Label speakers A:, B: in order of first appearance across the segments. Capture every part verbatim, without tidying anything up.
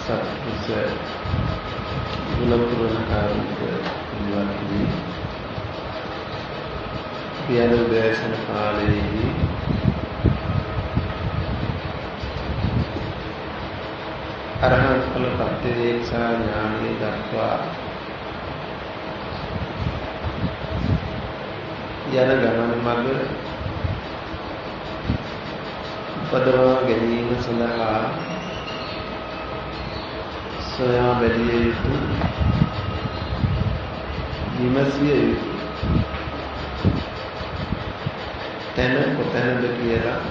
A: සත්පුරුෂ ගුණපුරණ කාර්මික නිවර්තනයේ පියන දේශන කාලයේදී අරහත් ඵල ප්‍රත්‍යවේක්ෂා ඥානයේ දක්වා යන ගමන මඟ උපදවා ගැනීම සඳහා සොයා බැලිය යුතු විමසිය යුතු තැන කොතැනද කියලා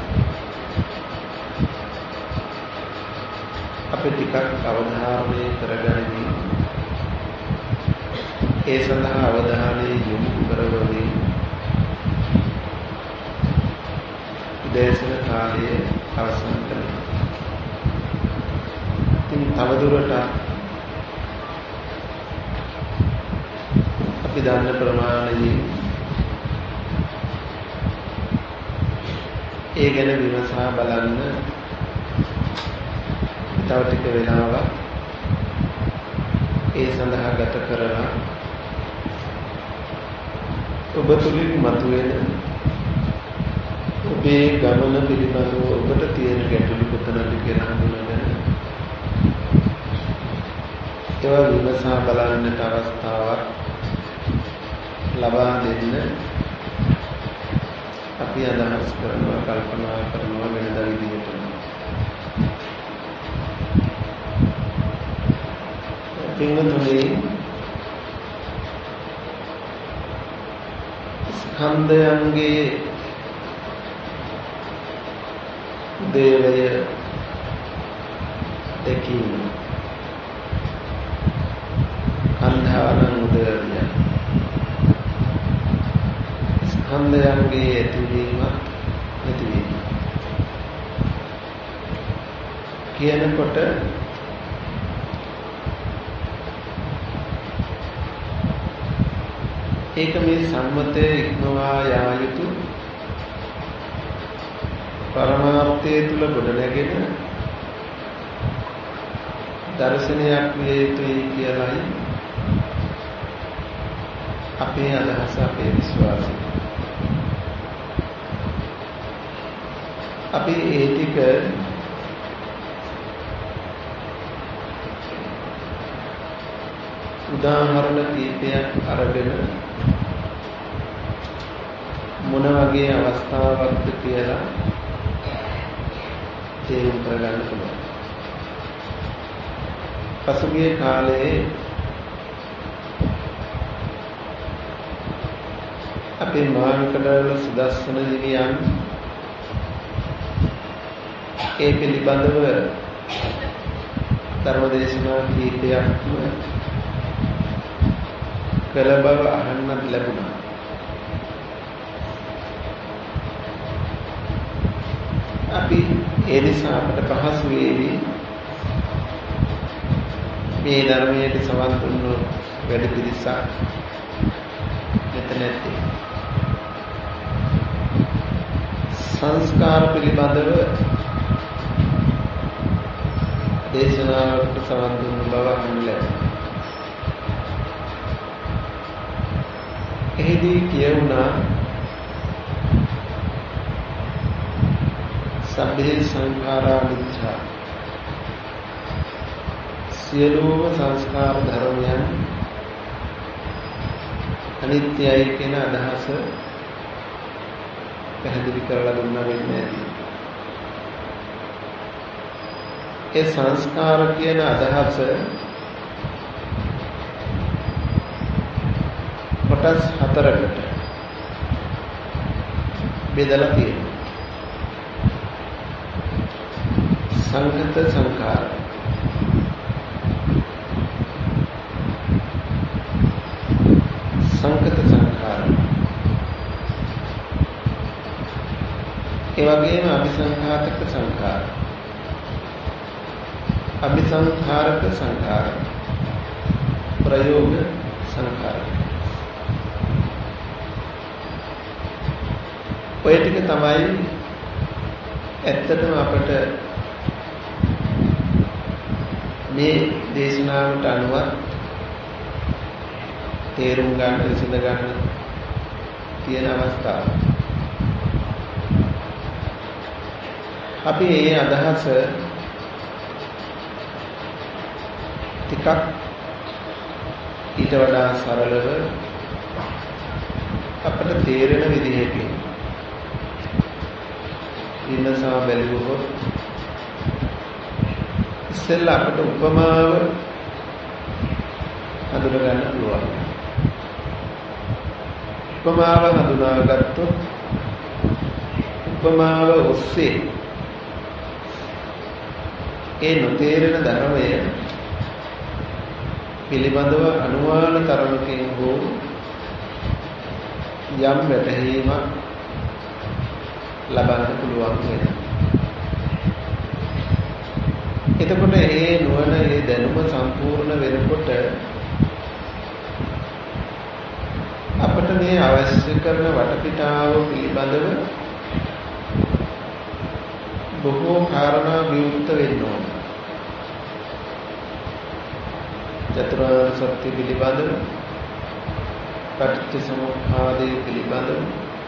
A: අපි ටිකක් අවධාරණය කරගනිමින් ඒ සඳහා අවධානය යොමු කරවමින් දේශන කාලය අවසන් කරනවා. ඉතින් තවදුරටත් අපි දන්න ප්‍රමාණයේ ඒ ගැන විමසා බලන්න තව ටික වෙලාවක් ඒ සඳහා ගත කරලා ඔබ තුලින් මතුවෙන ඔබේ ගමන පිළිබඳව ඔබට තියෙන ගැටලු කොතනද කියලා හඳුනගන්න. ඒවා විමසා බලන්නට අවස්ථාවක් ලබා දෙන්න අපි අදහස් කරනවා, කල්පනා කරනවා වෙනදා විදිහට. පින්වතුනි, ස්කන්ධයන්ගේ දේවය දැකීම කන්ධානං උදේය ස්කන්ධයන්ගේ ඇතිවීම නැතිවීම කියනකොට ඒක මේ සම්මතයේ ඉක්මවා යා යුතු පරමාර්ථයේ තුල ගොඩනැගෙන දර්ශනයක් විය යුතුයි කියලායි අපේ අදහස, අපේ විශ්වාසය. අපි ඒ ටික උදාහරණ කීපයක් අරගෙන මොන වගේ අවස්ථාවක්ද කියලා තේරුම් කරගන්න පුළුවන්. පසුගිය කාලයේ අපේ මානකඩවල සුදස්සන හිමියන් ඒ පිළිබඳව ධර්මදේශනා කීපයක්ම කළ බව අහන්නත් ලැබුණා. අපි ඒ නිසා අපට පහසු වේවි මේ ධර්මයට සවන් දුන්නු වැඩ පිළිසක් මෙතන ඇති. සංස්කාර පිළිබඳව දේශනාවට සවන් දුන්නු බව අහන්න ලැබුණා. එහිදී කියුණා සබ්බේ සංඛාරා අනිච්චා, සියලුම සංස්කාර ධර්මයන් අනිත්‍යයි කියන අදහස පැහැදිලි කරලා දුන්නා වෙන්නේ. ඒ සංස්කාර කියන අදහස කොටස් හතරකට බෙදලා තියෙනවා. සංකත සංඛාර, සංකත සංඛාර, ඒ වගේම අபிසංඛාතක සංඛාර, අபிසංඛාරක සංඛාර, ප්‍රයෝග සංඛාර. ඔය ටික තමයි ඇත්තටම අපට මේ දේශනාවට අනුව තේරුම් ගන්න විසඳ ගන්න තියෙන අවස්ථාව. අපි මේ අදහස ටිකක් ඊට වඩා සරලව අපට තේරෙන විදිහකින් ඉන්නසා බැලුවොත් ඉස්සෙල්ලා අපට උපමාව හඳුනා ගන්න පුළුවන්. උපමාව හඳුනාගත්තොත් උපමාව ඔස්සේ ඒ නොතේරෙන ධර්මය පිළිබඳව අනුමාන තරමකින් හෝ යම් වැටහීමක් ලබන්න පුළුවන් වෙනවා. එතකොට මේ නුවණ මේ දැනුම සම්පූර්ණ වෙනකොට අපට මේ අවශ්‍ය කරන වටපිටාව පිළිබඳව බොහෝ කාරණා විවෘත වෙන්න ඕන. චතුරාර්ය සත්‍ය පිළිබඳව, පටිච්ච සමුප්පාදය පිළිබඳව,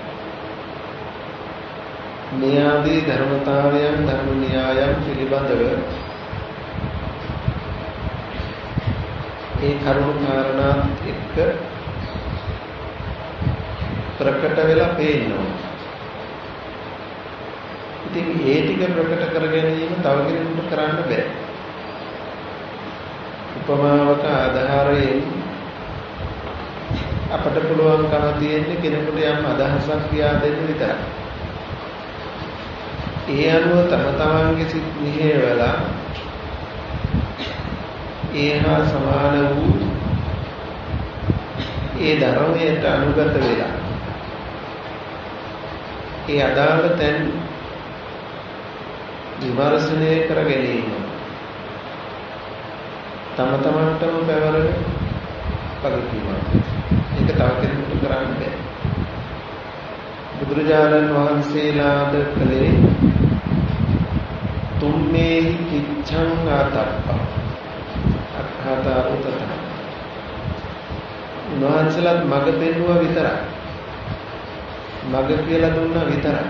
A: මේ ආදී ධර්මතාවයන් ධර්ම න්‍යායන් පිළිබඳව ඒ කරුණු කාරණා එක්ක ප්‍රකට වෙලා පේනවා. ඉතින් ඒ ටික ප්‍රකට කර ගැනීම තව කෙනෙකුට කරන්න බෑ. උපමාවක ආධාරයෙන් අපට පුළුවන්කම තියෙන්නේ කෙනෙකුට යම් අදහසක් කියා දෙන්න විතරයි. ඒ අනුව තම තමන්ගේ සිත් නිහේවලා ඒහා සමාන වූ ඒ ධර්මයට අනුගත වෙලා ඒ අදාළ තැන් විමර්ශනය කර ගැනීම තම තමන්ටම පැවරෙන වගකීමක්. ඒක තව කෙනෙකුට කරන්න බෑ. බුදුරජාණන් වහන්සේලාද කලේ තුම්මේ කිච්ඡං ආතප්ප අක්ඛාතාරුතත. උන්වහන්සේලාත් මඟ පෙන්වුවා විතරයි. මඟ කියලා දුන්නා විතරයි.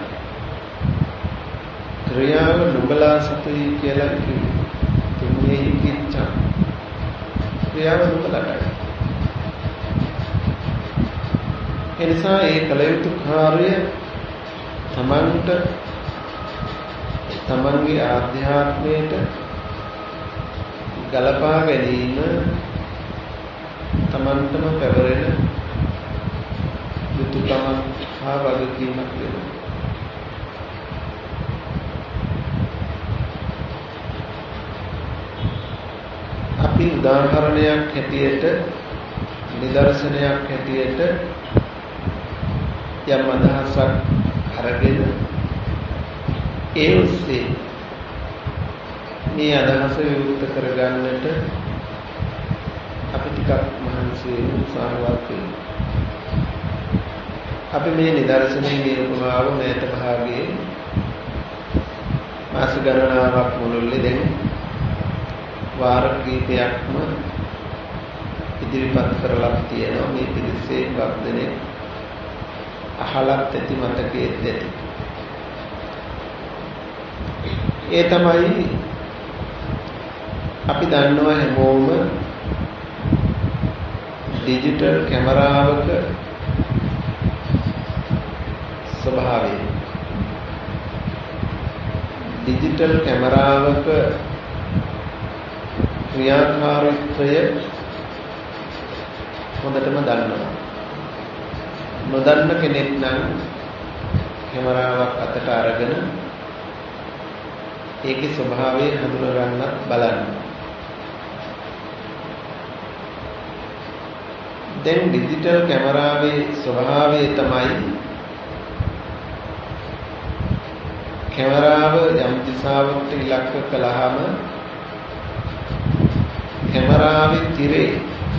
A: ක්‍රියාව නුඹලා සතුයි කියලා කිව්වා. තුම්මේ කිච්ඡං ක්‍රියාව නුඹලාටයි. එනිසා ඒ කල යුතු කාර්යය තමන්ට තමන්ගේ ආධ්‍යාත්මයට ගලපා ගැනීම තමන්ටම පැවරෙන යුතුකමක් හා වගකීමක් වෙනවා. අපි උදාහරණයක් හැටියට නිදර්ශනයක් හැටියට යම් අදහසක් අරගෙන ඒ ඔස්සේ මේ අදහස විවෘත කරගන්නට අපි ටිකක් මහන්සි උත්සාහවත් වෙනවා. අපි මේ නිදර්ශනයේ මේ උපමාව මේත භාගයේ මාස ගණනාවක් මුළුල්ලේ දැන් වාර කීපයක්ම ඉදිරිපත් කරලා තියෙනවා. මේ පිළිසේ වර්ධනයේ අහලත් ඇති මතකයේ ඇති. ඒ තමයි අපි දන්නවා හැමෝම ඩිජිටල් කැමරාවක ස්වභාවය. ඩිජිටල් කැමරාවක ක්‍රියාකාරීත්වය හොඳටම දන්නවා. නොදන්න කෙනෙක් නම් කැමරාවක් අතට අරගෙන ඒකේ ස්වභාවය හඳුනා ගන්නත් බලන්න. දැන් ඩිජිටල් කැමරාවේ ස්වභාවය තමයි කැමරාව යම් දිශාවකට ඉලක්ක කළාම කැමරාවේ තිරේ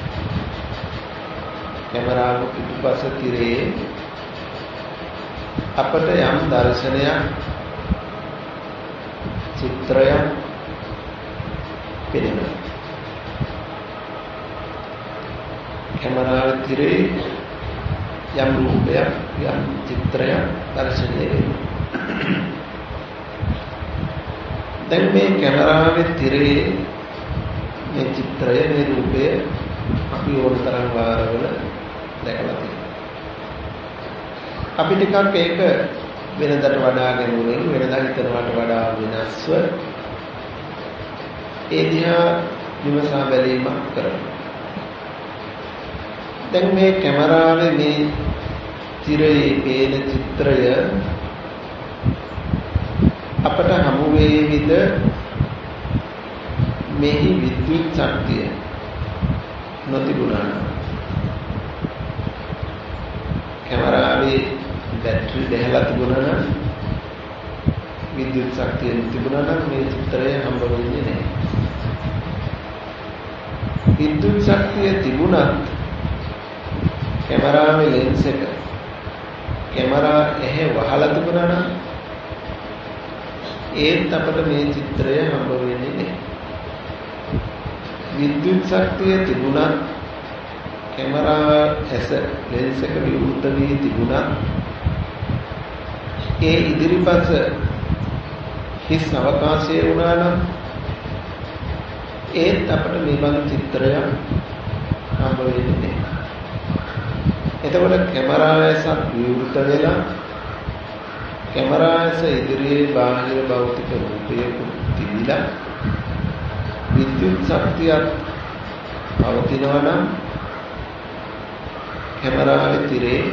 A: කැමරාව පිටුපස තිරේ අපට යම් දර්ශනයක් චිත්‍රයක් පෙනෙනවා. කැමරාවේ තිරේ යම් රූපයක් යම් චිත්‍රයක් දැర్శණය වෙනවා. දැන් මේ කැමරාවේ තිරේ මේ චිත්‍රය මේ රූපය අපි ඕන තරම් වාරවල දැකලා තියෙනවා. අපි ටිකක් ඒක වෙනදට වඩා ගැඹුරින් වෙනදා හිතනවට වඩා වෙනස්ව ඒ දිහා විමසා බැලීමක් කරනවා. දැන් මේ කැමරාවේ මේ තිරේ පේන චිත්‍රය අපට හමු වේවිද මෙහි විද්‍යුත් ශක්තිය නොතිබුණා නම් කැමරාවේ බැටරි දැහැලා තිබුණා නම් විද්‍යුත් ශක්තිය තිබුණා නම් මේ චිත්‍රය හම්බ වෙන්නේ නැහැ. විද්‍යුත් ශක්තිය තිබුණත් කැමරාවේ ලෙන්ස් එක කැමරා ඇහැ වහලා තිබුණා නම් ඒත් අපට මේ චිත්‍රය හම්බ වෙන්නේ නැහැ. විද්‍යුත් ශක්තිය තිබුණත් කැමරා ඇස ලෙන්ස් එක විවෘත වී තිබුණත් ඒ ඉදිරිපස හිස් අවකාශයේ වුණා නම් ඒත් අපට මේ බඳු චිත්‍රයක් හම්බ වෙන්නේ නැහැ. එතකොට කැමරා ඇසක් විවෘත වෙලා කැමරා ඇස ඉදිරියේ බාහිර භෞතික රූපයක තිබිලා විද්‍යුත් ශක්තියක් පවතිනවා නම් කැමරාවේ තිරේ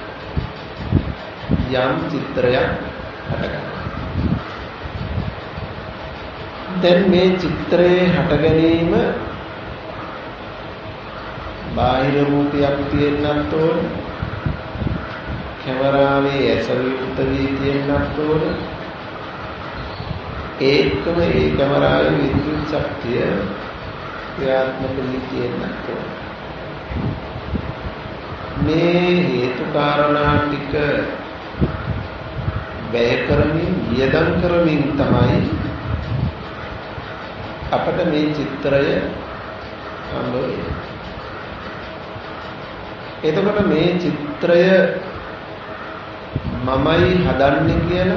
A: යම් චිත්‍රයක් හටගන්නවා. දැන් මේ චිත්‍රයේ හට ගැනීම බාහිර රූපයක් තියෙන්නත් ඕන, කැමරාවේ ඇස විවෘත වී තියෙන්නත් ඕන, ඒකම ඒ කැමරාවේ විද්‍යුත් ශක්තිය ක්‍රියාත්මක වී තියෙන්නත් ඕන. මේ හේතු කාරණා ටික වැය කරමින් වියදම් කරමින් තමයි අපට මේ චිත්‍රය හම්බ වෙන්නේ. එතකොට මේ චිත්‍රය මමයි හදන්නේ කියලා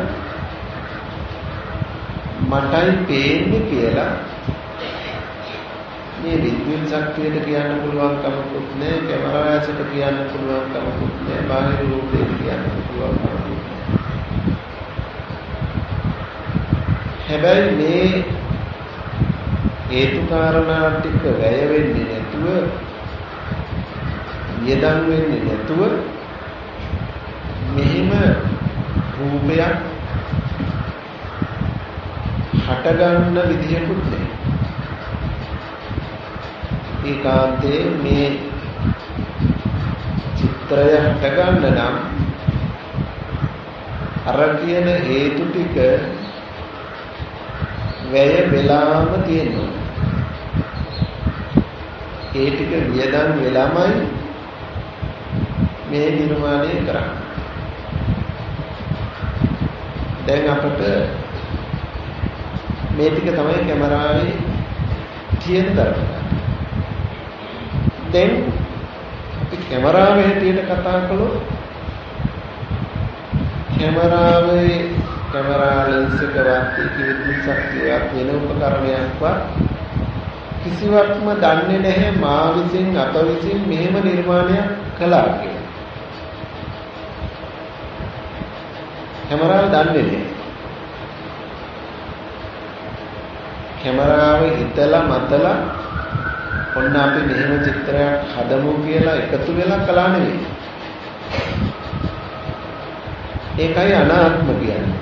A: මටයි පේන්නේ කියලා මේ විද්‍යුත් ශක්තියට කියන්න පුළුවන් කමකුත් නැහැ, කැමරා ඇසට කියන්න පුළුවන් කමකුත් නැහැ, බාහිර රූපයට කියන්න පුළුවන් කමකුත් නැහැ. හැබැයි මේ හේතු කාරණා ටික වැය වෙන්නේ නැතුව වියදම් වෙන්නේ නැතුව මෙහිම රූපයක් හටගන්න විදියකුත් නැහැ. ඒකාන්තයේ මේ චිත්‍රය හටගන්න නම් අර කියන හේතු ටික වැය වෙලාම තියෙනවා. ඒ ටික වියදම් වෙලාමයි මේ නිර්මාණය කරන්නේ. දැන් අපට මේ ටික තමයි කැමරාවේ තියෙන ධර්ම. දැන් අපි කැමරාවේ හැටියට කතා කළොත් කැමරාවේ කැමරා ලෙන්ස් එකවත් විද්‍යුත් ශක්තියක් වෙන උපකරණයක්වත් කිසිවක්ම දන්නේ නැහැ මා විසින් අප විසින් මෙහෙම නිර්මාණයක් කළා කියලා. කැමරාව දන්නේ නැහැ. කැමරාව හිතලා මතලා ඔන්න අපි මෙහෙම චිත්‍රයක් හදමු කියලා එකතු වෙලා කළා නෙවෙයි. ඒකයි අනාත්ම කියන්නේ.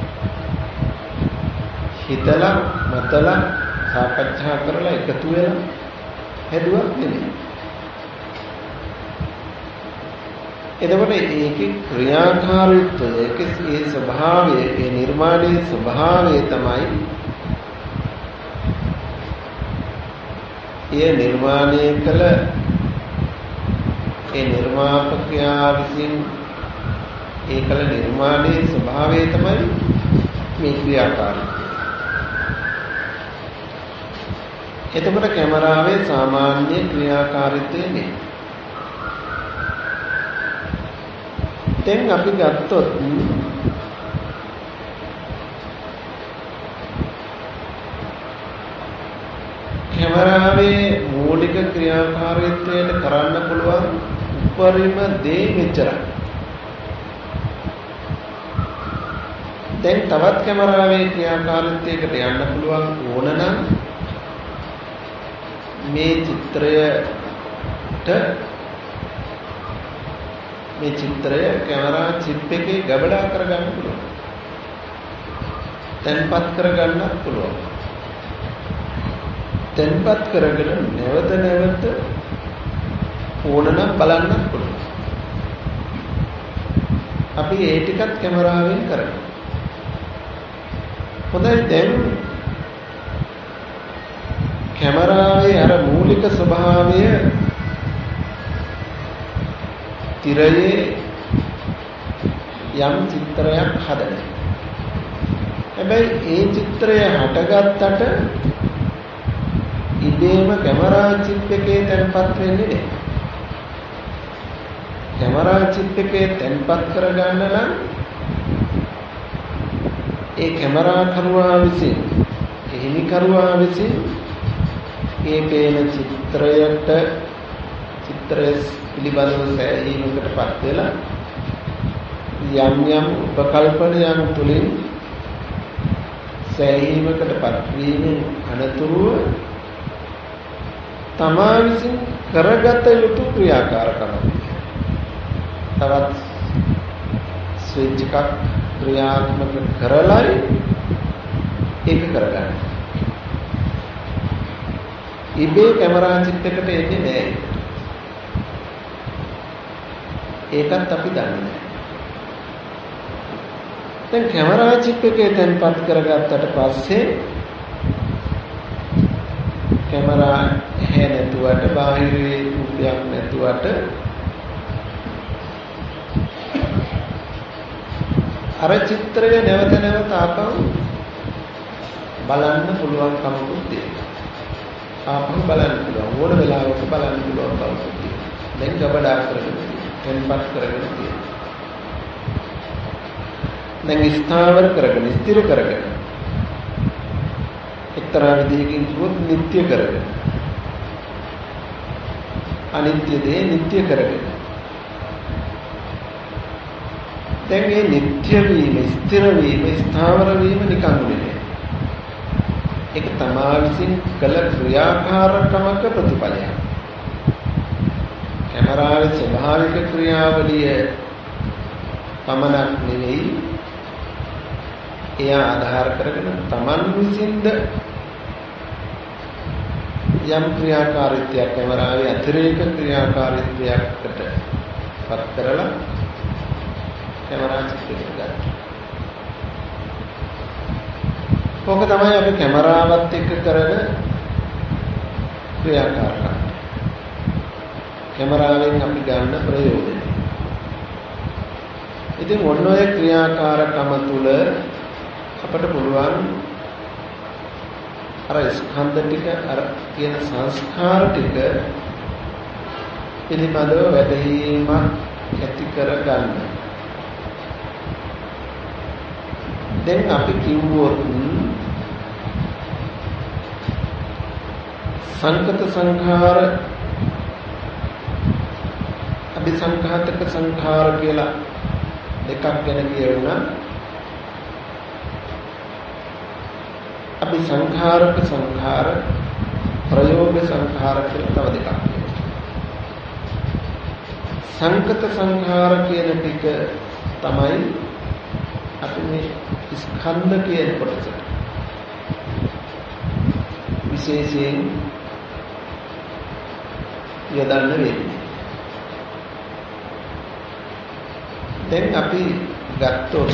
A: හිතලා මතලා සාකච්ඡා කරලා එකතු වෙලා හැදුවක් නෙවෙයි. එතකොට ඒකේ ක්‍රියාකාරීත්වය ඒකේ ඒ ස්වභාවය ඒ නිර්මාණයේ ස්වභාවය තමයි ඒ නිර්මාණය කළ ඒ නිර්මාපකයා විසින් ඒ කළ නිර්මාණයේ ස්වභාවය තමයි මේ ක්‍රියාකාරීත්වය. එතකොට කැමරාවේ සාමාන්‍ය ක්‍රියාකාරීත්වය නේ. දැන් අපි ගත්තොත් කැමරාවේ මූලික ක්‍රියාකාරීත්වයට කරන්න පුළුවන් උපරිම දේ මෙච්චරයි. දැන් තවත් කැමරාවේ ක්‍රියාකාරීත්වයකට යන්න පුළුවන් ඕන නම් මේ චිත්‍රයට මේ චිත්‍රය කැමරා චිප් එකේ ගබඩා කරගන්න පුළුවන්. තැන්පත් කරගන්නත් පුළුවන්. තැන්පත් කරගෙන නැවත නැවත ඕනනම් බලන්නත් පුළුවන්. අපි ඒ ටිකත් කැමරාවෙන් කරගන්නවා. හොඳයි දැන් කැමරාවේ අර මූලික ස්වභාවය තිරයේ යම් චිත්‍රයක් හදන. හැබැයි ඒ චිත්‍රය හටගත්තට ඉබේම කැමරා චිප් එකේ තැන්පත් වෙන්නේ නැහැ. කැමරා චිප් එකේ තැන්පත් කරගන්න නම් ඒ කැමරා කරුවා විසින් එහිමි කරුවා විසින් ඒ පේන චිත්‍රයට චිත්‍රය පිළිබඳව සෑහීමකටපත් වෙලා යම් යම් උපකල්පනයන් තුලින් සෑහීමකටපත් වීමෙන් අනතුරුව තමා විසින් කරගත යුතු ක්‍රියාකාරකම් තවත් ස්විච් එකක් ක්‍රියාත්මක කරලායි ඒක කරගන්න. ඉබේ කැමරා චිප් එකට එන්නේ නැහැ. ඒකත් අපි දන්නේ නැහැ. දැන් කැමරා චිප් එකේ තැන්පත් කරගත්තට පස්සේ කැමරා හැ නැතුවට බාහිරේ රූපයක් නැතුවට අර චිත්‍රය නැවත නැවත ආපහු බලන්න පුළුවන් කමකුත් තියෙනවා. ආපහු බලන්න පුළුවන් ඕන වෙලාවක බලන්න පුළුවන් කමකුත් තියෙනවා. දැන් ගබඩා කරගෙන තැන්පත් කරගෙන තියෙනවා. දැන් ස්ථාවර කරගෙන ස්ථිර කරගෙන එක්තරා විදිහකින් කිව්වොත් නිට්ටය කරගෙන අනිත්‍ය දේ නිට්ටය කරගෙන දැන් මේ නිට්ටය වීම ස්ථිර වීම ස්ථාවර වීම නිකන් නෙවෙයි. ඒක තමා විසින් කළ ක්‍රියාකාරකමක ප්‍රතිඵලයක්. කැමරාවේ ස්වභාවික ක්‍රියාවලිය පමණක් නෙවෙයි එය ආධාර කරගෙන තමන් විසින්ද යම් ක්‍රියාකාරීත්වයක් කැමරාවේ අතිරේක ක්‍රියාකාරීත්වයකට පත් කරලා කැමරා චිත්‍රයක් ගන්න. ඕක තමයි අපි කැමරාවත් එක්ක කරන ක්‍රියාකාරකම්. කැමරාවෙන් අපි ගන්න ප්‍රයෝජන. ඉතින් ඔන්න ඔය ක්‍රියාකාරකම තුල අපට පුළුවන් අර ස්කන්ධ ටික අර කියන සංස්කාර ටික පිළිබඳව වැටහීමක් ඇති කර ගන්න. දැන් අපි කිව්වොත් සංකත සංඛාර අபிසංඛාතක සංඛාර කියලා දෙකක් ගැන කියවුණා. අපි සංඛාරක සංඛාර ප්‍රයෝග සංඛාර කියලා තව දෙකක් කියනවා. සංකත සංඛාර කියන ටික තමයි අපි මේ ස්කන්ධ කියන කොටස විශේෂයෙන් යොදන්න වෙන්නේ. දැන් අපි ගත්තොත්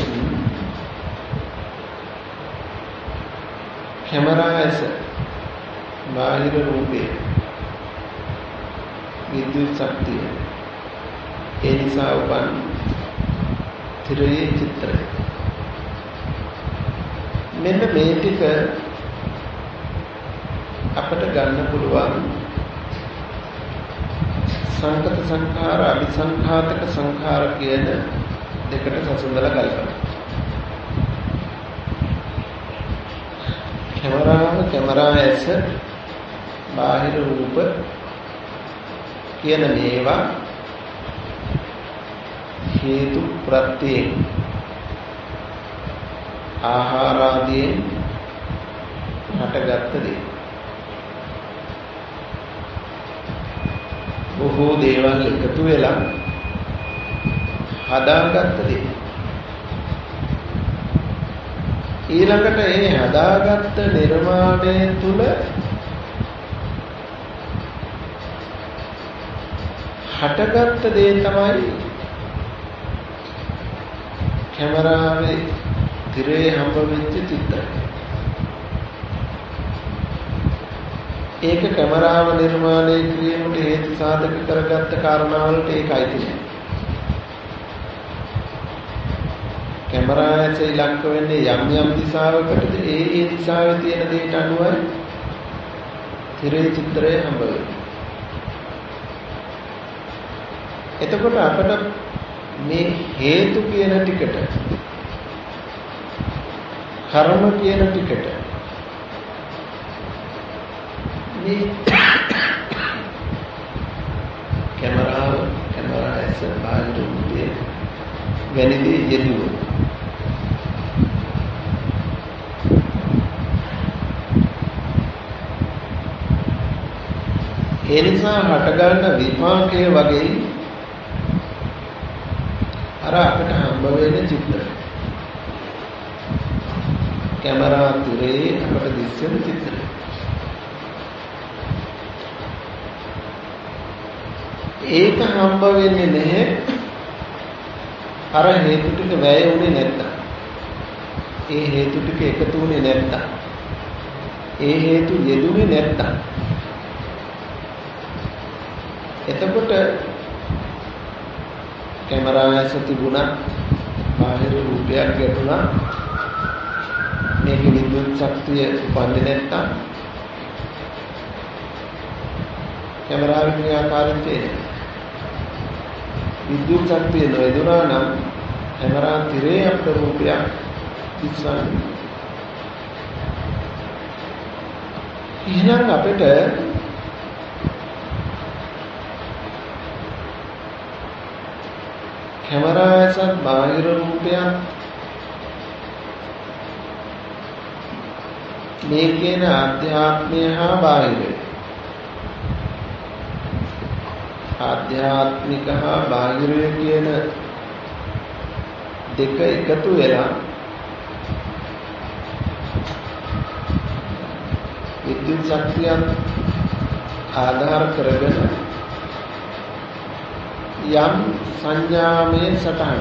A: කැමරා ඇස බාහිර රූපේ විද්‍යුත් ශක්තිය ඒ නිසා උපන් තිරයේ චිත්‍රය මෙන්න මේ ටික අපට ගන්න පුළුවන් සංකත සංඛාර අபிසංඛාතක සංඛාර කියන දෙකට සසඳලා ගලපනවා. කැමරාව කැමරා ඇස බාහිර රූප කියන මේවා හේතු ප්‍රත්‍යයෙන් ආහාර ආදීන් හටගත්ත දේ. බොහෝ දේවල් එකතු වෙලා හදාගත්ත දේ. ඊළඟට ඒ හදාගත්ත නිර්මාණය තුල හටගත්ත දේ තමයි කැමරාවේ තිරේ හම්බ වෙච්ච චිත්‍රය. ඒක කැමරාව නිර්මාණය කිරීමට හේතු සාධක කරගත්ත කාරණාවලට ඒකයි තියෙන්නේ. කැමරා ඇස ඉලක්ක වෙන්නේ යම් යම් දිශාවකටද ඒ ඒ දිශාවේ තියෙන දේට අනුවයි තිරේ චිත්‍රය හම්බ වෙන්නේ. එතකොට අපිට මේ හේතු කියන ටිකට කර්ම කියන ටිකට මේ කැමරාව කැමරා ඇස බාහිර රූපයේ වැනිදී යෙදුවා. ඒ නිසා හටගන්න විපාකයේ වගේ අර අපිට හම්බ වෙන චිත්‍රය. කැමරා තිරේ අපට දිස්සෙන චිත්‍රය. ඒක හම්බ වෙන්නේ නැහැ අර හේතු ටික වැය වුණේ නැත්තම්. ඒ හේතු ටික එකතු වුණේ නැත්තම්. ඒ හේතු යෙදුනේ නැත්තම්. එතකොට කැමරා ඇස තිබුණා බාහිර රූපයක් ගැටුණා මේක විද්‍යුත් ශක්තිය උපන්නේ නැත්තම් කැමරාවේ ක්‍රියාකාරීත්වය විද්‍යුත් ශක්තිය නොයදුනා නම් කැමරා තිරේ අපේ රූපයක් දිස්සන්නේ. එහෙනම් අපිට කැමරා ඇසත් බාහිර රූපයක් මේ කියන ආධ්‍යාත්මය හා බාහිරය ආධ්‍යාත්මික හා බාහිරය කියන දෙක එකතු වෙලා විද්‍යුත් ශක්තිය ආධාර කරගෙන යම් සංඥාමය සටහන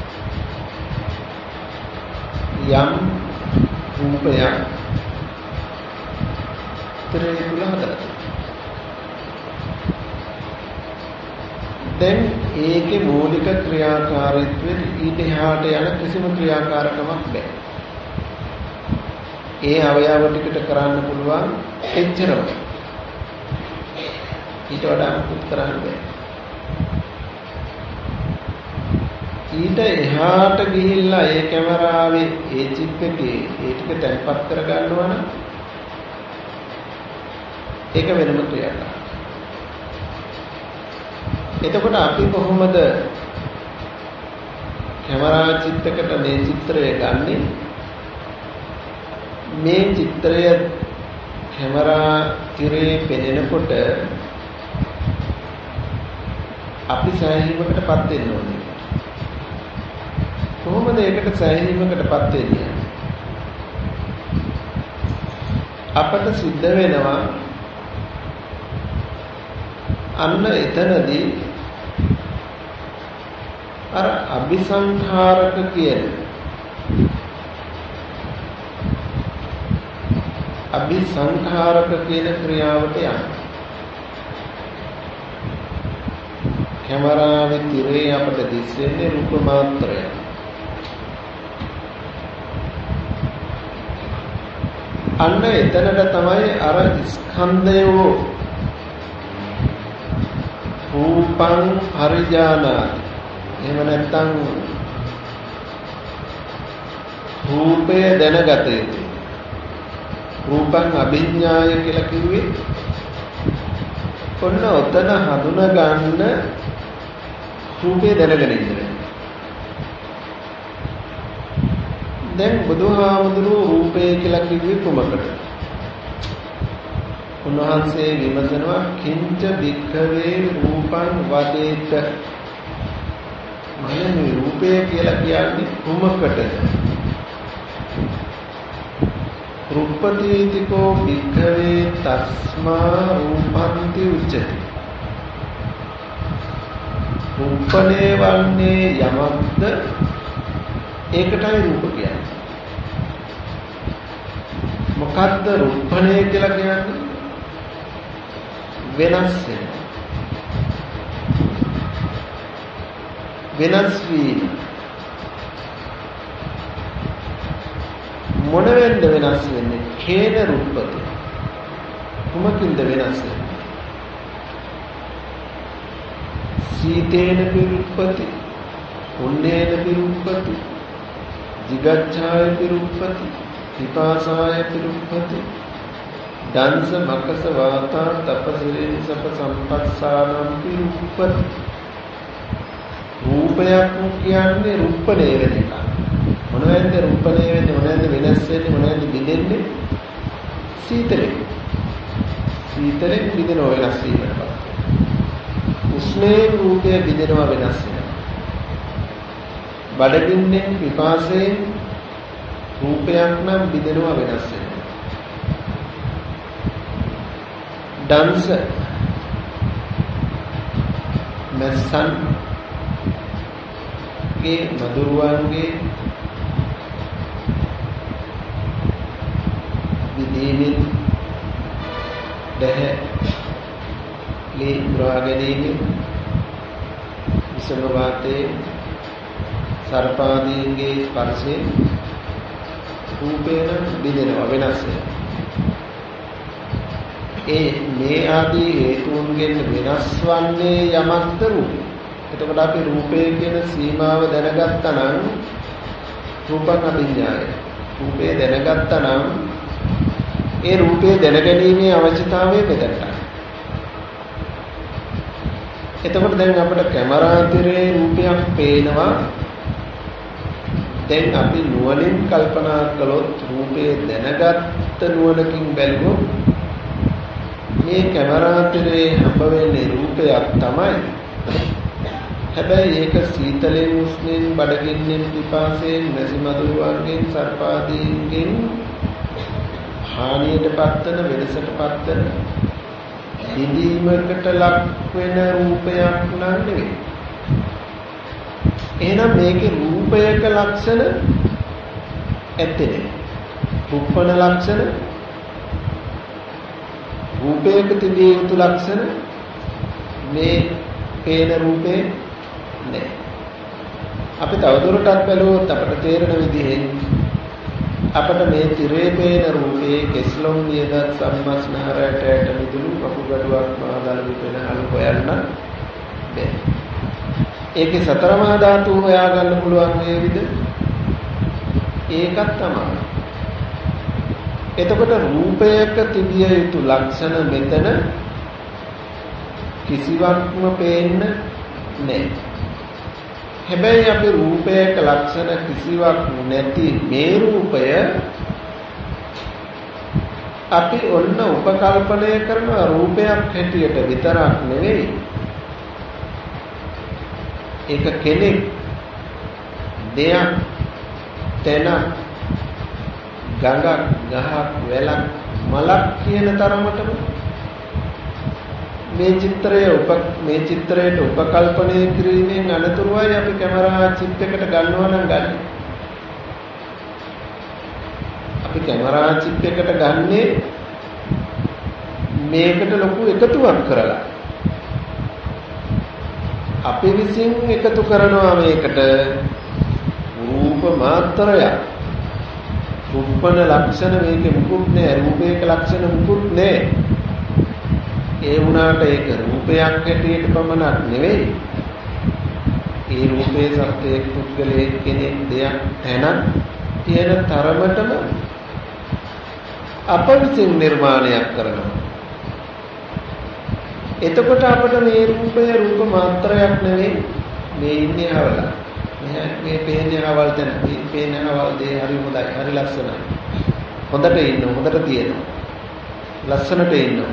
A: යම් රූපයක් තරේ තුල හදලා දැන් ඒකේ මූලික ක්‍රියාකාරීත්වයෙන් ඊට එහාට යන කිසිම ක්‍රියාකාරකමක් නැහැ. ඒ අවයව ටිකට කරන්න පුළුවන් එච්චරම. ඊට වඩා මුකුත් කරන්න බෑ. ඊට එහාට ගිහිල්ලා ඒ කැමරාවේ ඒ චිප් එකේ ඒ ටික තැන්පත් කර ගන්නවා නම් ඒක වෙනම ක්‍රියාවක්. එතකොට අපි කොහොමද කැමරා චිත්තකට මේ චිත්‍රය ගන්නෙ? මේ චිත්‍රය කැමරා තිරේ පෙනෙනකොට අපි සෑහීමකටපත් වෙන්න ඕනේ. කොහොමද ඒකට සෑහීමකටපත් වෙන්නේ? අපට සිද්ධ වෙනවා අන්න එතනදී අර අபிසංඛාරක කියන අபிසංඛාරක කියන ක්‍රියාවට යන කැමරාවේ තිරේ අපට දිස්සෙන්නේ රූප මාත්‍රය. අන්න එතනට තමයි අර ස්කන්ධයෝ රූපං පරිජානාති. එහෙම නැත්නම් රූපය දැනගත යුතුයි. රූපං අභිඥාය කියලා කිව්වේ ඔන්න ඔතන හඳුනා ගන්න රූපය දැනගෙන ඉන්න. දැන් බුදුහාමුදුරුවෝ රූපය කියලා කිව්වේ කොමකට? උන්වහන්සේ විමසනවා කිංච වික්ඛවේ රූපං වදේත. මේ රූපය කියලා කියන්නේ කොමකටද? රූපදීතිකෝ වික්ඛවේ තස්මා රූපන්ති උච්චති. රූපනේ වන්නේ යමක්ද ඒකටයි රූප කියන්නේ. මොකද්ද රූපණය කියලා කියන්නේ? වෙනස් වෙන. වෙනස් වීම. මොන වෙන්ද වෙනස් වෙන්නේ? කේන රූපති. කුමකින්ද වෙනස් වෙන්නේ? සීතේන විරුප්පති, උන්නේන විරුප්පති, jigacchāya viruppati, pipāsāya viruppati, dansa makasa vātā tapasirin sapa sampassānam viruppati. රූපයක් කියන්නේ රූපණය වෙන එක. මොනවද රූපණය වෙන්නේ? මොනවද වෙනස් වෙන්නේ? මොනවද බිඳෙන්නේ? සීතලෙන්. සීතලෙන් බිඳෙනවා වෙනස් වීමකට. උෂ්ණේ රූපය බිඳෙනවා වෙනස් වෙනවා. බඩගින්නෙන් විපාසයෙන් රූපයක් නම් බිඳෙනවා වෙනස් වෙනවා. දංශ මස්සන් ගේ මధుරවන්ගේ විදීමින් දැහ ලේ රාගදීමින් විසම වාතේ සර්පාදීන්ගේ ස්පර්ශයෙන් රූපේන බිඳෙනවා වෙනස් වෙනවා. ඒ මේ ආදී හේතුන්ගෙන් වෙනස් වන්නේ යමක්ද රූපය. එතකොට අපි රූපය කියන සීමාව දැනගත්තා නම් රූපං අභිඥාය. රූපය දැනගත්තා නම් ඒ රූපය දැනගැනීමේ අවශ්‍යතාවය මෙතනයි. එතකොට දැන් අපිට කැමරාතිරේ රූපයක් පේනවා. දැන් අපි නුවණින් කල්පනා කළොත් රූපය දැනගත්ත නුවණකින් බැලුවොත් මේ කැමරාතිරේ හම්බ වෙන්නේ රූපයක් තමයි. හැබැයි ඒක සීතලෙන් උෂ්ණෙන් බඩගින්නෙන් පිපාසයෙන් මැසිමදුරුවන්ගෙන් සර්පාදීන්ගෙන් හානියටපත් වෙන වෙනසටපත් වෙන නිදීමකට ලක් වෙන රූපයක් නෙවෙයි. එහෙනම් මේකේ රූපයක ලක්ෂණ ඇත්තේ. රූපණ ලක්ෂණ රූපයක තිබිය යුතු ලක්ෂණ මේ පේන රූපේ නැහැ. අපි තවදුරටත් බැලුවොත් අපට තේරෙන විදිහෙන් අපට මේ තිරේ පේන රූපේ කෙස්ලොම් නියද සම්මස්නහරයට ඇට මිදුණු කපුගඩුවක් මහදල විපෙන අලු හොයන්න බැහැ. ඒකේ සතර මහා ධාතු හොයාගන්න පුළුවන් වේවිද? ඒකත් තමයි. එතකොට රූපයක තිබිය යුතු ලක්ෂණ මෙතන කිසිවක්ම පේන්න නැහැ. හැබැයි අපි රූපයක ලක්ෂණ කිසිවක් නැති මේ රූපය අපි ඔන්න උපකල්පනය කරන රූපයක් හැටියට විතරක් නෙවෙයි. ඒක කෙනෙක්, දෙයක්, තැනක්, ගඟක්, ගහක්, වැලක්, මලක් කියන තරමටම මේ චිත්‍රය උප මේ චිත්‍රයට උපකල්පනය කිරීමෙන් අනතුරුවයි අපි කැමරා චිප් එකට ගන්නවා නම් ගන්න. අපි කැමරා චිප් එකට ගන්නේ මේකට ලොකු එකතුවක් කරලා. අපි විසින් එකතු කරනවා මේකට රූප මාත්‍රයක්. රූපණ ලක්ෂණ මේකේ මුකුත් නෑ. රූපයක ලක්ෂණ මුකුත් නෑ. ඒ වුණාට ඒක රූපයක් හැටියට පමණක් නෙවෙයි. ඒ රූපේ සත්‍යයක් පුද්ගලයෙක් කෙනෙක් දෙයක් තැනක් කියන තරමටම අප විසින් නිර්මාණයක් කරනවා. එතකොට අපිට මේ රූපය රූප මාත්‍රයක් නෙවෙයි මේ ඉන්නේ හවල. මේ පේන්නේ හවල් දැන් මේ පේන්නේ හවල් දේ හරි හොඳයි හරි ලස්සනයි. හොඳට ඉන්න හොඳට තියෙනවා. ලස්සනට ඉන්නවා.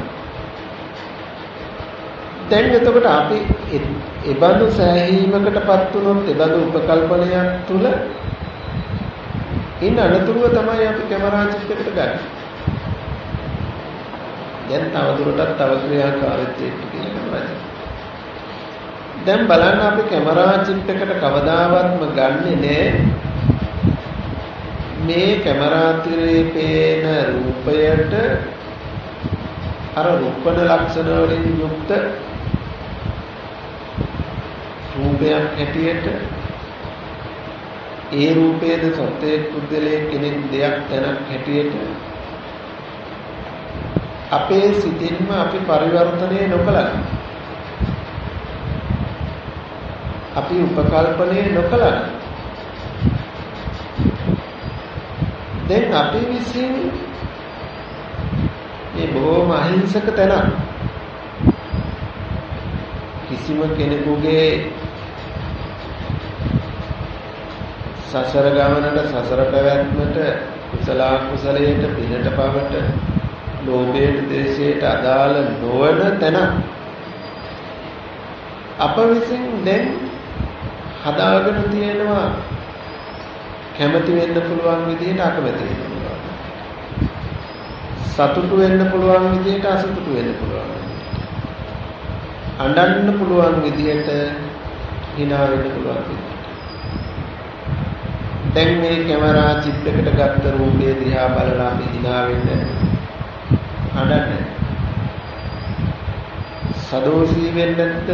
A: දැන් එතකොට අපි ඒ බඳු සෑහීමකටපත් වුණොත් ඒ බඳු උපකල්පනයක් තුල ඉන්න අනතුරුව තමයි අපි කැමරා චිත්‍රයකට ගන්න. දැන් තවදුරටත් තව ක්‍රියාකාරීත්වයක් කියනවා. දැන් බලන්න අපි කැමරා චිත්‍රයකට කවදාවත්ම ගන්නෙ නෑ මේ කැමරා තිරේ පේන රූපයට අර රූපණ ලක්ෂණ වලින් යුක්ත රූපයක් හැටියට ඒ රූපයේද සත්‍යයේ කුද්දලේ කෙනෙක් දෙයක් තැනක් හැටියට අපේ සිතින්ම අපි පරිවර්තනය නොකළා. අපි උපකල්පනය නොකළා. දැන් අපි විසින් මේ බොහොම අහිංසක තැන කිසිම කෙනෙකුගේ සසර ගමනට සසර පැවැත්මට කුසල කුසලයට පිනට පවට ලෝභයට දේශයට අදාළ නොවන තැන අප විසින් දැන් හදාගෙන තියෙනවා කැමති වෙන්න පුළුවන් විදිහට අකමැති වෙන්න පුළුවන්. සතුටු වෙන්න පුළුවන් විදිහට අසතුටු වෙන්න පුළුවන්. අඬන්න පුළුවන් විදිහට hina වෙන්න පුළුවන් විදිහට. දැන් මේ කැමරා චිත්‍රයකට ගත්ත රූපය දිහා බලලා අපි hina වෙන්නේ අඬන්නේ. සදෝෂී වෙන්නත්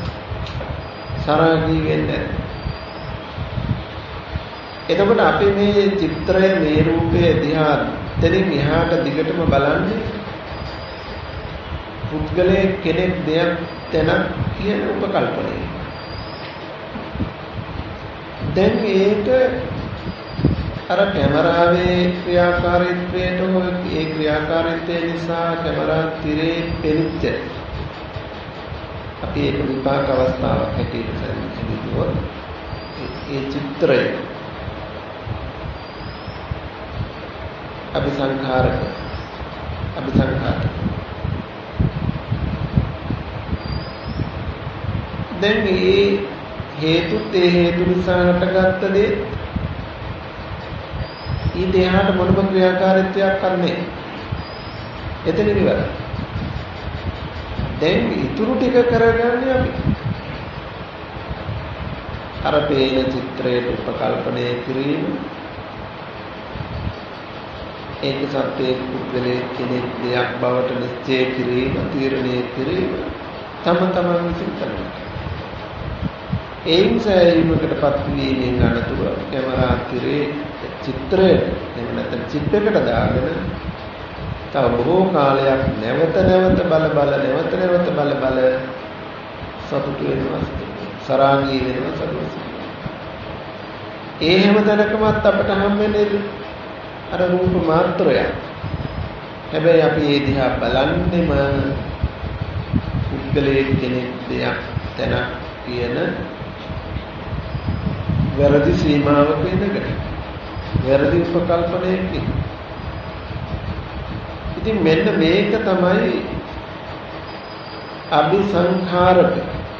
A: සරාගී වෙන්නේ. එතකොට අපි මේ චිත්‍රය මේ රූපයේ දිහා දෙලින් එහාට දිගටම බලන්නේ පුද්ගලයේ කෙනෙක් දෙයක් තැනක් කියන උපකල්පනය. දැන් මේක අර කැමරාවේ ක්‍රියාකාරීත්වයට හෝ ඒ ක්‍රියාකාරීත්වය නිසා කැමරා තිරේ පෙනිච්ච අපි ඒක විපාක අවස්ථාවක් හැටියට හිතුවොත් ඒ චිත්‍රය අபிසංඛාරක අபிසංඛාරක දැන් මේ හේතුත් ඒ හේතු නිසා හටගත්ත දේ ඊට එහාට මොනම ක්‍රියාකාරීත්වයක් කරන්නේ එතන ඉවරයි. දැන් ඉතුරු ටික කරගන්නේ අපි අර පේන චිත්‍රයට උපකල්පනය කිරීම ඒක සත්‍යයේ පුද්ගලයේ කෙනෙක් දෙයක් බවට නිශ්චය කිරීම තීරණය කිරීම තම තමන් විසින් කරනවා. ඒන් සෑහීමකටපත් වීමෙන් අනතුරු කැමරා තිරේ චිත්‍රය එහෙම නැත්නම් චිත්‍රයකට දාගෙන තව බොහෝ කාලයක් නැවත නැවත බල බල නැවත නැවත බල බල සතුට වෙනවා සරාගී වෙනවා සතුට. ඒ හැම තැනකමත් අපට හම්බෙන්නේ අර රූප මාත්‍රයක්. හැබැයි අපි ඒ දිහා බලන්නෙම පුද්ගලයේ කෙනෙක් දෙයක් තැනක් කියන වැරදි සීමාවක ඉඳගෙන වැරදි උපකල්පනයකින්. ඉතින් මෙන්න මේක තමයි අபிසංඛාරක.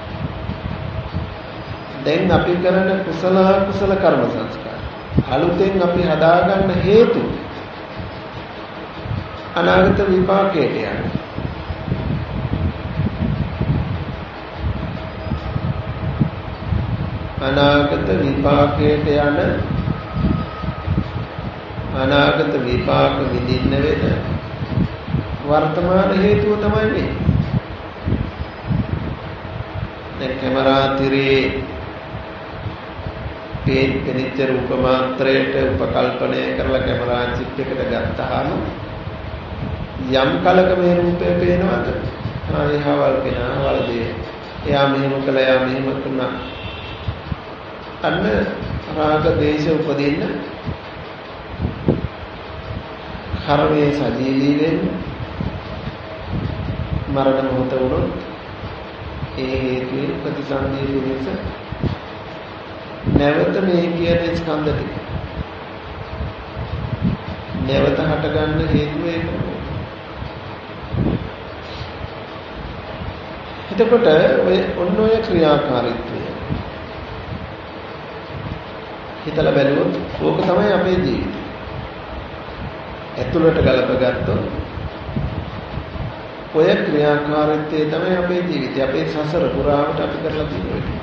A: දැන් අපි කරන කුසල කුසල කර්ම සංස්කාර අලුතෙන් අපි හදාගන්න හේතු අනාගත විපාකයට යන අනාගත විපාකයට යන අනාගත විපාක විඳින්න වෙන වර්තමාන හේතුව තමයි මේ. දැන් කැමරා තිරේ පේන පෙනිච්ච රූප මාත්‍රයට උපකල්පනය කරලා කැමරා චිත්‍රයකට ගත්තාම යම් කලක මේ රූපය පේනවද? ආ එහාවල් කෙනාවල් දේ. එයා මෙහෙම කළා එයා මෙහෙම කළා. අන්න රාග දේශ උපදින්න කර්මයේ සජීවී වෙන්න මරණ මොහොත වුණොත් ඒ හේතුවෙන් ප්‍රතිසන්දිය පිණිස නැවත මේ කියන ස්කන්ධ ටික නැවත හට ගන්න හේතුව ඒකයි. එතකොට ඔය ඔන්න ඔය ක්‍රියාකාරීත්වය හිතලා බැලුවොත් ඕක තමයි අපේ ජීවිතය. ඇතුළට ගලපගත්තොත් ඔය ක්‍රියාකාරීත්වය තමයි අපේ ජීවිතය. අපේ සසර පුරාවට අපි කරලා තියෙන්නේ.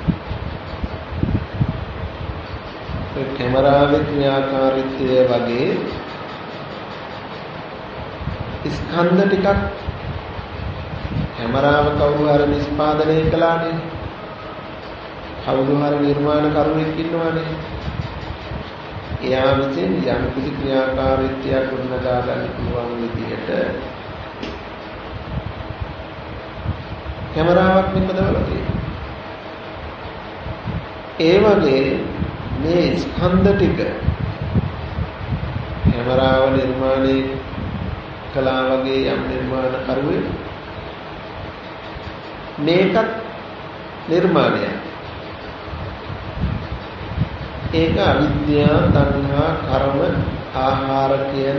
A: ඔය කැමරාවේ ක්‍රියාකාරීත්වය වගේ ස්කන්ධ ටිකක් කැමරාව කවුරු හරි නිෂ්පාදනය කළානේ. කවුරු හරි නිර්මාණ කරුවෙක් ඉන්නවානේ. එයා විසින් යම් කිසි ක්‍රියාකාරීත්වයක් ගොඩනගා ගන්න පුළුවන් විදිහට කැමරාවක් නිපදවලා තියෙනවා. ඒ වගේ මේ ස්කන්ධ ටික කැමරාව නිර්මාණය කළා වගේ යම් නිර්මාණ කරුවෙක් මේකත් නිර්මාණයක්. ඒක අවිද්‍යාව, තණ්හා, කර්ම, ආහාර කියන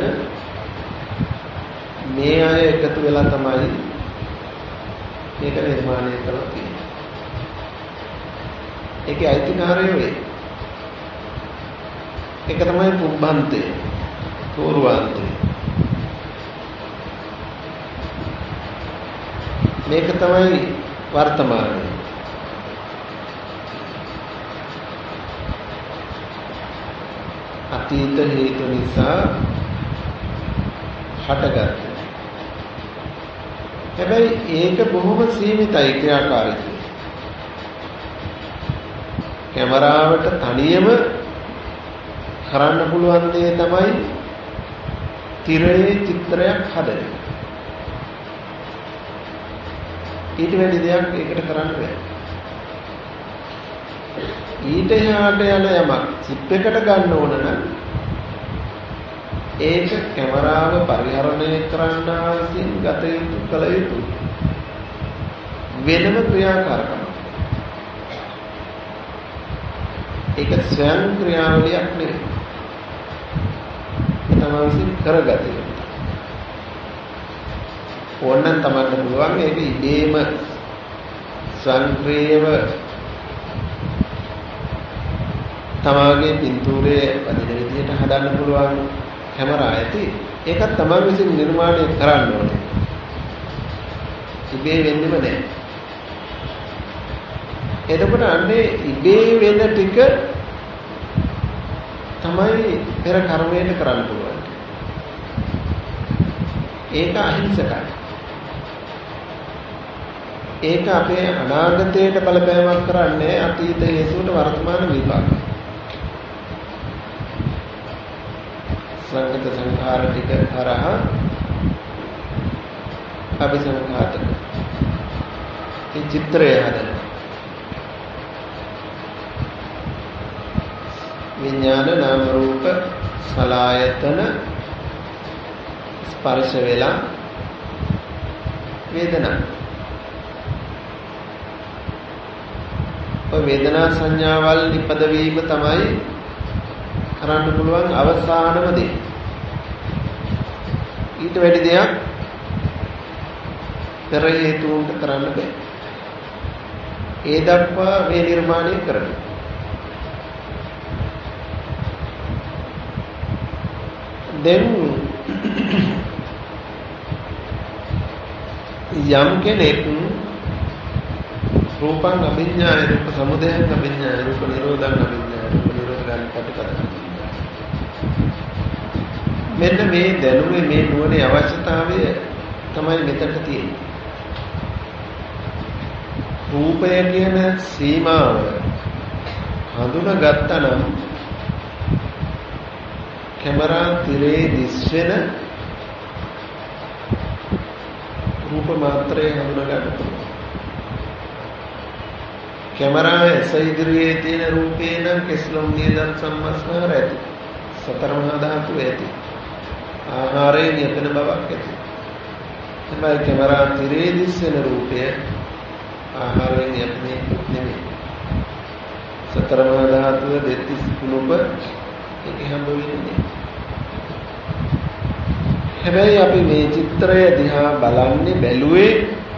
A: මේ අය එකතු වෙලා තමයි මේක නිර්මාණය කරලා තියෙන්නේ. ඒකේ අයිතිකාරයෝ වේ. ඒක තමයි පුබ්බන්තේ, පූර්වාන්තේ. මේක තමයි වර්තමානයේ. අතීත හේතු නිසා හටගත්තා. හැබැයි ඒක බොහොම සීමිතයි ක්‍රියාකාරීත්වය. කැමරාවට තනියම කරන්න පුළුවන් දේ තමයි තිරයේ චිත්‍රයක් හදන. ඊට වැඩි දෙයක් ඒකට කරන්න බෑ. ඊට එහාට යන යමක් චිප් එකට ගන්න ඕන නම් ඒක කැමරාව පරිහරණය කරන්න විසින් ගත යුතු කල යුතු වෙනම ක්‍රියාකාරකමක්. ඒක ස්වයං ක්‍රියාවලියක් නෙවෙයි. තමන් විසින් කරගත යුතු. ඕනනම් තමන්ට පුළුවන් ඒක ඉබේම ස්වයංක්‍රීයව තමාගේ පින්තූරයේ වදින විදිහට හදන්න පුළුවන් කැමරා ඇති. ඒකත් තමන් විසින් නිර්මාණය කරන්න ඕනේ. ඉබේ වෙන්නේම නැහැ. එතකොට අන්නේ ඉබේ වෙන ටික තමයි පෙර කර්මයෙන් කරන්න පුළුවන්. ඒක අහිංසකයි. ඒක අපේ අනාගතයට බලපෑමක් කරන්නේ අතීත හේතුවට වර්තමාන විපාක. සංගත සංඛාර ටික හරහා අபிසංඛාතක. මේ චිත්‍රය හදන විඥාන නාම රූප සලආයතන ස්පර්ශ වේලා වේදනා. ඔය වේදනා සංඥාවල් නිපද වීම තමයි කරන්න පුළුවන් අවසානම දේ. ඊට වැඩි දෙයක් පෙර හේතුන්ට කරන්න බෑ. ඒ දක්වා මේ නිර්මාණය කරනවා. දැන් යම් කෙනෙක් රූපං අභිඥාය රූප සමුදයං අභිඥාය රූප නිරෝධං අභිඥාය රූප නිරෝධං කටකරන මෙන්න මේ දැනුමේ මේ නුවණේ අවශ්‍යතාවය තමයි මෙතනට තියෙන්නේ. රූපය කියන සීමාව හඳුනාගත්තා නම් කැමරා තිරේ දිස්වෙන රූප මාත්‍රය හඳුනා ගන්න පුළුවන්. කැමරා ඇස ඉදිරියේ තියෙන රූපේ නම් කෙස්ලොම් නියදන් සම්මස්නහර ඇති. සතර මහා ධාතු ඇති. ආහාරයෙන් යැපෙන බවක් ඇති. තමයි කැමරා තිරේ දිස්සෙන රූපය ආහාරයෙන් යැපෙන්නේ නෙමෙයි. සතර මහා ධාතුව දෙතිස් කුණුප ඒක හම්බ වෙන්නේ. හැබැයි අපි මේ චිත්‍රය දිහා බලන්නේ බැලුවේ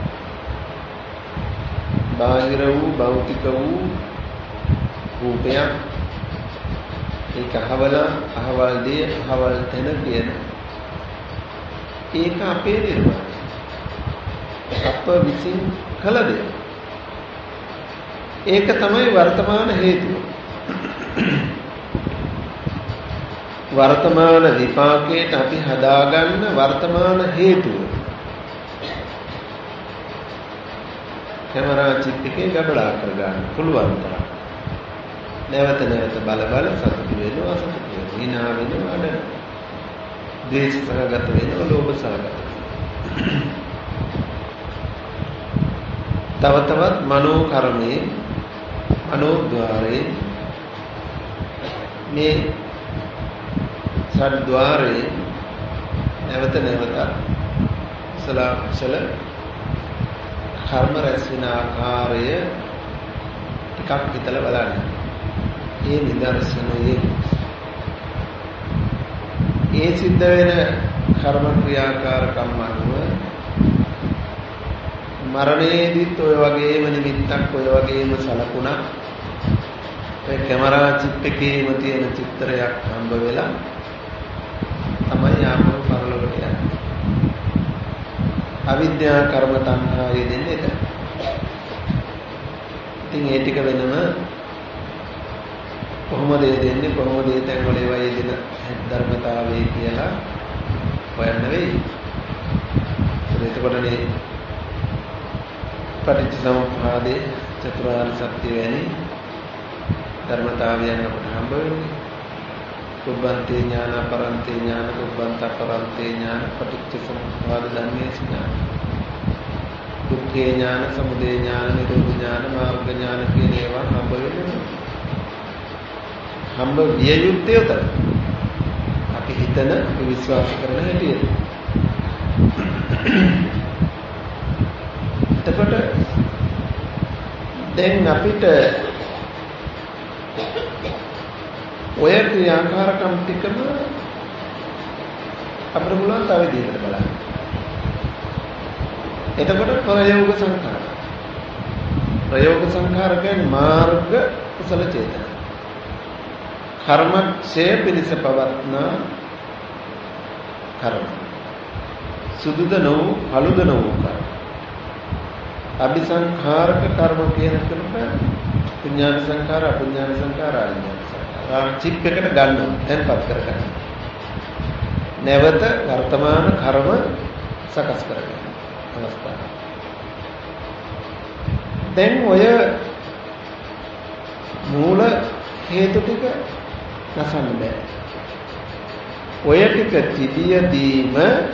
A: බාහිර වූ භෞතික වූ රූපයක්. ඒක අහවල අහවල් දේ අහවල් තැන කියන ඒක අපේ නිර්මාණය. අප විසින් කළ දෙයක්. ඒක තමයි වර්තමාන හේතුව. වර්තමාන විපාකයට අපි හදාගන්න වර්තමාන හේතුව. කැමරා චිප් එකේ ගබඩා කරගන්න පුළුවන් තරම්. නැවත නැවත බල බල සතුටු වෙනවා සතුටු වෙනවා. hina වෙනවා අඩ. ද්වේෂ සහගත වෙනවා ලෝභ සහගත. තව තවත් මනෝ කර්මයේ මනෝද්වාරේ මේ සද්ද්වාරේ නැවත නැවත සල සල කර්ම රැස් වෙන ආකාරය ටිකක් හිතලා බලන්න. ඒ නිදර්ශනයේ ඒ සිද්ධ වෙන කර්ම ක්‍රියාකාරකම් අනුව මරණයේදීත් ඔය වගේම නිමිත්තක් ඔය වගේම සලකුණක් ඒ කැමරා චිප් එකේම තියෙන චිත්‍රයක් හම්බ වෙලා තමයි ආපහු පරලොවට යන්නේ. අවිද්‍යා කර්ම තණ්හා යෙදෙන්නේ ඒක. ඉතින් ඒ ටික වෙනම කොහොමද යෙදෙන්නේ කොහොමද ඒ තැන් වල ඒවා යෙදෙන ධර්මතාවය කියලා හොයන්න වෙයි. එතකොටනේ පටිච්චසමුප්පාදේ චතුරාර්ය සත්‍ය වැනි ධර්මතාවයන් අපට හම්බ වෙන්නේ. කුබ්බන්තේ ඥාන අපරන්තේ ඥාන කුබ්බන්ත අපරන්තේ ඥාන පටිච්චසමුප්පාද ධර්මයේ ඥාන. දුක්ඛේ ඥාන සමුදය ඥාන නිරෝධ ඥාන මාර්ග ඥාන කියන ඒවා හම්බ වෙනවා. හම්බ විය යුත්තේ උතර. අපි හිතන අපි විශ්වාස කරන හැටියට. එතකොට දැන් අපිට ඔය ක්‍රියාකාරකම් ටිකම අපිට පුළුවන් තව විදිහකට බලන්න. එතකොට ප්‍රයෝග සංඛාර. ප්‍රයෝග සංඛාර කියන්නේ මාර්ග කුසල චේතන. කර්මක්ෂය පිණිස පවත්නා කර්ම. සුදුද නොවු අලුද නොවු කර්ම. අபிසංඛාරක කර්ම කියන කෙනක පුඤ්ඤාන සංඛාර අපුඤ්ඤාන සංඛාර ආඥාන සංඛාර. චිප් එකට ගන්නවා තැන්පත් කරගන්න. නැවත වර්තමාන කර්ම සකස් කරගන්න අවස්ථාව. දැන් ඔය මූල හේතු ටික නැසන්න බෑ. ඔය ටික තිබියදීම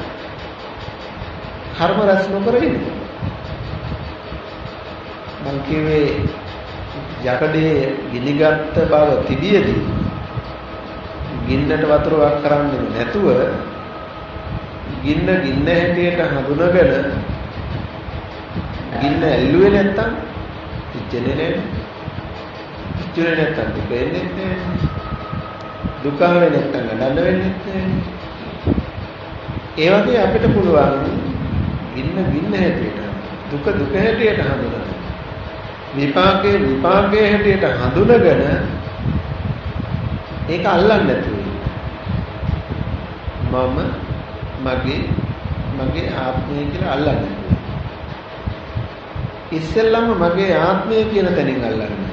A: කර්ම රැස් නොකර ඉන්නේ. මං කියවේ යකඩේ ගිනිගත් බව තිබියදී ගින්නට වතුර වක් කරන්නේ නැතුව ගින්න ගින්න හැටියට හඳුනගෙන ගින්න ඇල්ලුවේ නැත්තම් පිච්චෙන්නේ නැහැ. පිච්චුනේ නැත්තම් දුක එන්නේ නැහැ. දුක වෙන්නේ නැත්තම් ගඩන්න වෙන්නේ නැහැ. ඒ වගේ අපිට පුළුවන් ගින්න ගින්න හැටියට දුක දුක හැටියට හඳුනගන්න. විපාකේ විපාකයේ හැටියට හඳුනගෙන ඒක අල්ලන්නේ නැතුව මම මගේ මගේ ආත්මය කියලා අල්ලන්නේ. ඉස්සෙල්ලම මගේ ආත්මය කියන තැනින් අල්ලන්නේ.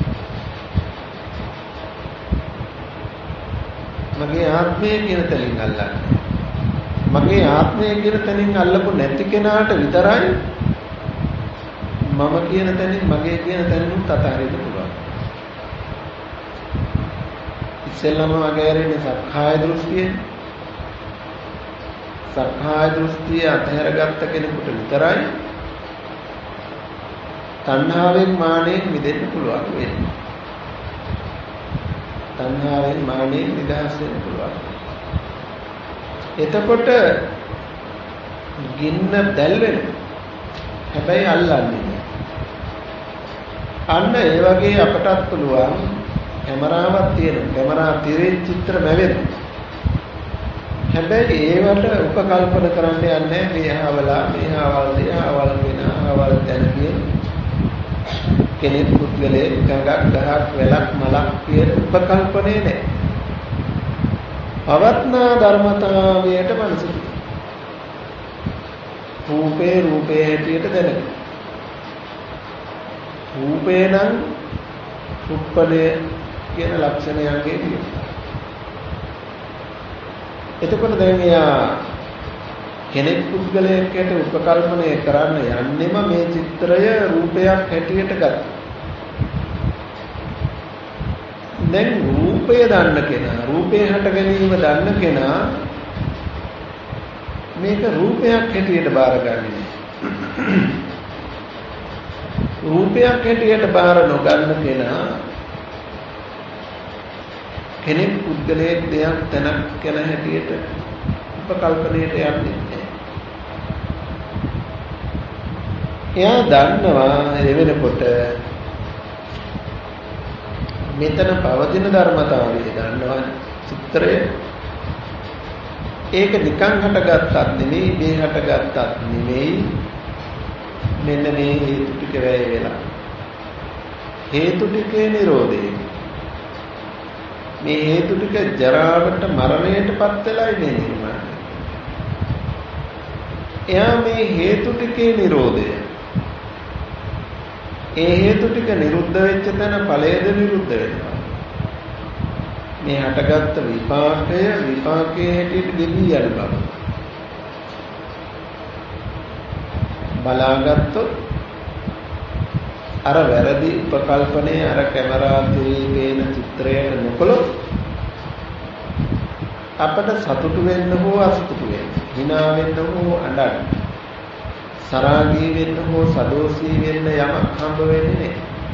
A: මගේ ආත්මය කියන තැනින් අල්ලන්නේ. මගේ ආත්මය කියන තැනින් අල්ලපු නැති කෙනාට විතරයි මම කියන තැනින් මගේ කියන තැනින් තතහරින්න පුළුවන්. ඉස්සෙල්ලම මගේ ඇරෙන්නේ සක්කාය දෘෂ්ටිය. සක්කාය දෘෂ්ටිය අතහැරගත්ත කෙනෙකුට විතරයි තණ්හාවෙන් මානෙන් මිදෙන්න පුළුවන් වෙන්නේ. තණ්හාවෙන් මානෙන් නිදහස් වෙන්න පුළුවන්. එතකොට ගින්න දැල් වෙනවා. හැබැයි අල්ලන්නේ නෑ. අන්න ඒ වගේ අපටත් පුළුවන් කැමරාවක් තියෙනවා. කැමරා තිරේ චිත්‍ර මැවෙනවා. හැබැයි ඒවට උපකල්පන කරන්න යන්නේ මේහවලා මේහවල් දෙහවල් වෙනවල් දැන කියන කෙනෙක් පුද්ගලයේ ගඟක් ගහක් වැලක් මලක් කියන උපකල්පනේ නැහැ. පවත්නා ධර්මතාවයට මනස රූපේ රූපේ හැටියට දැනෙන. රූපේ නම් උප්පලයේ කියන ලක්ෂණයන්ගේ තියෙනවා. එතකොට දැන් එයා කෙනෙක් පුද්ගලයෙක්ට උපකල්පනය කරන්න යන්නෙම මේ චිත්‍රය රූපයක් හැටියට ගත්තා. දැන් රූපය දන්න කෙනා, රූපේ හට ගැනීම දන්න කෙනා මේක රූපයක් හැටියට බාරගන්නේ. රූපයක් හැටියට බාර නොගන්න කෙනා කෙනෙක් පුද්ගලයෙක් දෙයක් තැනක් කියන හැටියට උපකල්පනයට යන්නේ නැහැ. එයා දන්නවා ඒ වෙනකොට මෙතන පවතින ධර්මතාවය දන්නවා චිත්‍රය. ඒක නිකන් හටගත්තත් නෙමෙයි මේ හටගත්තත් නෙමෙයි. මෙන්න මේ හේතු ටික වැය වෙලා. හේතු ටිකේ නිරෝධය. මේ හේතු ටික ජරාවට මරණයටපත් වෙලායි මේ නිර්මාණය. එයා මේ හේතු ටිකේ නිරෝධය. ඒ හේතු ටික නිරුද්ධ වෙච්ච තැන ඵලයද නිරුද්ධ වෙනවා. මේ හටගත්ත විපාකය විපාකයේ හැටියට දෙවි යන බව. බලාගත්තොත් අර වැරදි උපකල්පනයේ අර කැමරා තිරේ පේන චිත්‍රයට නොකළොත් අපට සතුටු වෙන්න හෝ අසතුටු වෙන්න, hina වෙන්න හෝ අඬන්න, සරාගී වෙන්න හෝ සදෝසී වෙන්න යමක් හම්බ වෙන්නේ නැහැ.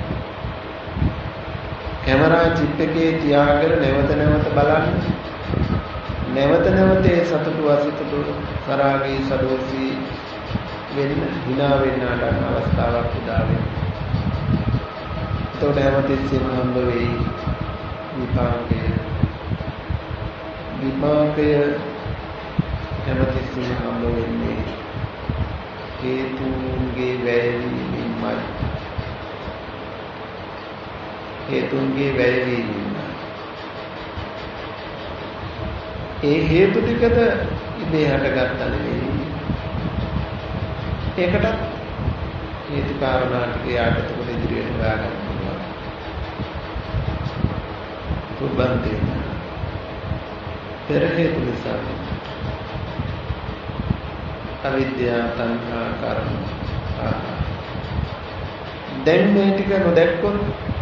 A: කැමරා චිප් එකේ තියාගෙන නැවත නැවත බලන්න, නැවත නැවත ඒ සතුටු අසතුටු සරාගී සදෝසී වෙන්න, hina වෙන්න අඬන අවස්ථාවක් උදා වෙනවා. එතකොට හැමතිස්සෙම හම්බ වෙයි විපාකය. විපාකය හැමතිස්සෙම හම්බ වෙන්නේ හේතුන්ගේ වැයවීමයි. හේතුන්ගේ වැයවීමයි. ඒ හේතු ටිකද ඉබේ හටගත්තා නෙවෙයි. ඒකට හේතු කාරණා ටික යාට තුල ඉදිරියට හොයාගන්න පුළුවන්. පුබ්බන්තේ පෙර හේතු නිසා අවිද්‍යාව තණ්හා කර්ම ආහාර. දැන් මේ ටික නොදැක්කොත්,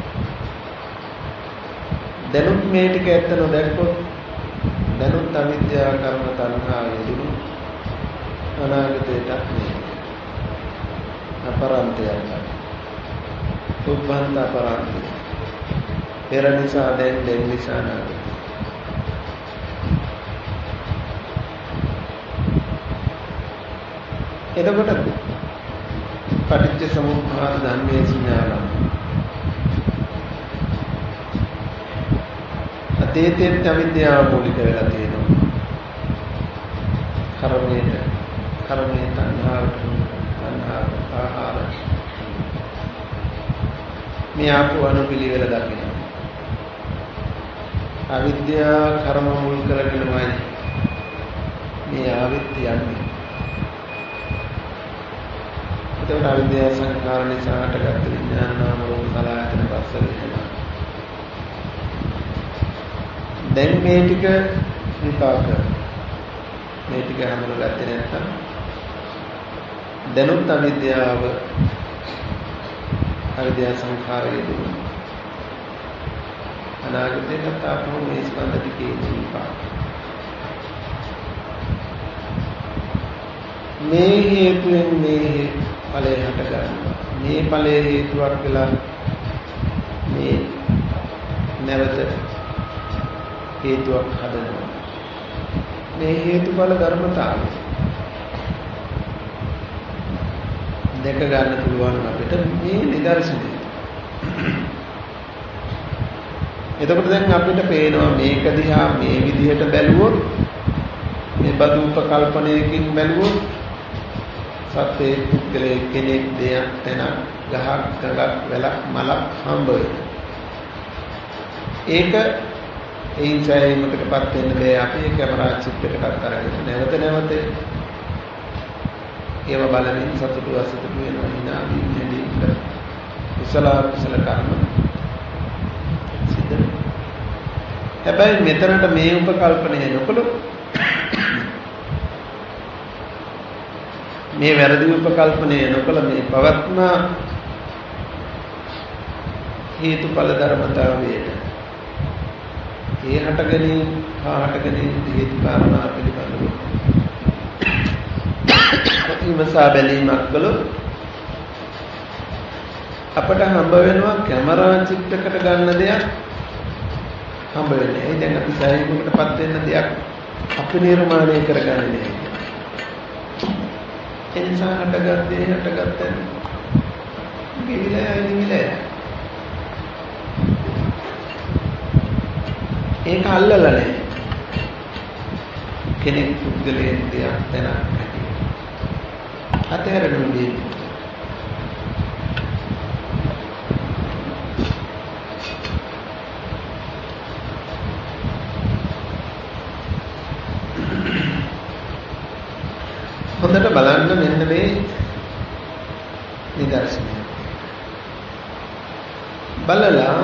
A: දැනුත් මේ ටික ඇත්ත නොදැක්කොත්, දැනුත් අවිද්‍යාව කර්ම තණ්හා යෙදුණු අනාගතයටත් නේ අපරන්තයක්. පුබ්බන්ත අපරන්තය. පෙර නිසා දැන්, දැන් නිසා නාගත. එතකොට පටිච්ච සමුප්පාද ධර්මයේ ඥානම අතීතයේ අවිද්‍යාව මූලික වෙලා තියෙනවා. කර්මයේ කර්මයේ තණ්හාවට තණ්හා ආහාර මේ ආපු අනුපිළිවෙල දකින්න. අවිද්‍යාව කර්ම මුල් කරගෙනමයි මේ ආවිත් යන්නේ. එතකොට අවිද්‍යාව සංඛාර නිසා හටගත් විඥාන නාම රූප සලආයතන පස්ස වේදනා. දැන් මේ ටික විපාක. මේ ටික හඳුනගත්තේ නැත්නම් දැනුත් අවිද්‍යාව අවිද්‍යාව සංඛාරයේ දුරු. අනාගතයට තාපෝ මේ ස්කන්ධ ටිකේ විපාක. මේ හේතුයෙන් මේ ඵලය හට ගන්නවා. මේ ඵලයේ හේතුවක් කියලා මේ නැවත හේතුවක් හදනවා. මේ හේතුඵල ධර්මතාවය දෙක ගන්න පුළුවන් අපිට මේ නිදර්ශනය. එතකොට දැන් අපිට පේනවා මේක දිහා මේ විදිහට බැලුවොත් මේ බදු උපකල්පනයකින් බැලුවොත් සත්‍යයේ පුද්ගලයෙක් කෙනෙක් දෙයක් තැනක් ගහක් ගඟක් වැලක් මලක් හම්බ වෙනවා. ඒක ඒ සෑහීමකටපත් වෙන්න බෑ. අපි කැමරා චිත්‍රයකට අරගෙන නැවත නැවත ඒව බලමින් සතුටු අසතුටු වෙනවා විනාඩි දෙකකින් කුසල කුසල කර්ම සිද්ධ. හැබැයි මෙතනට මේ උපකල්පනය නොකළොත් මේ වැරදි උපකල්පනය නොකළ මේ පවත්න හේතුඵල ධර්මතාවයට ඒ හට ගැනීම හා හට ගැනීම හේතු කාරණා පිළිබඳව විමසා බැලීමක් කළොත් අපට හම්බ වෙනවා කැමරා චිත්‍රයකට ගන්න දෙයක් හම්බ වෙන්නේ. ඒ දැන් අපි සාහිත්‍යයකටපත් වෙන්න දෙයක් අපි නිර්මාණය කරගන්නේ නැහැ. ඒ නිසා හටගත්තේ හටගත්තේ ගිවිලා නිවිලා ඒක අල්ලලා නැහැ. කෙනෙක් පුද්ගලයෙක් දෙයක් තැනක් අතහැරෙන්න දෙන්නේ. හොඳට බලන්න මෙන්න මේ නිදර්ශනය. බලලා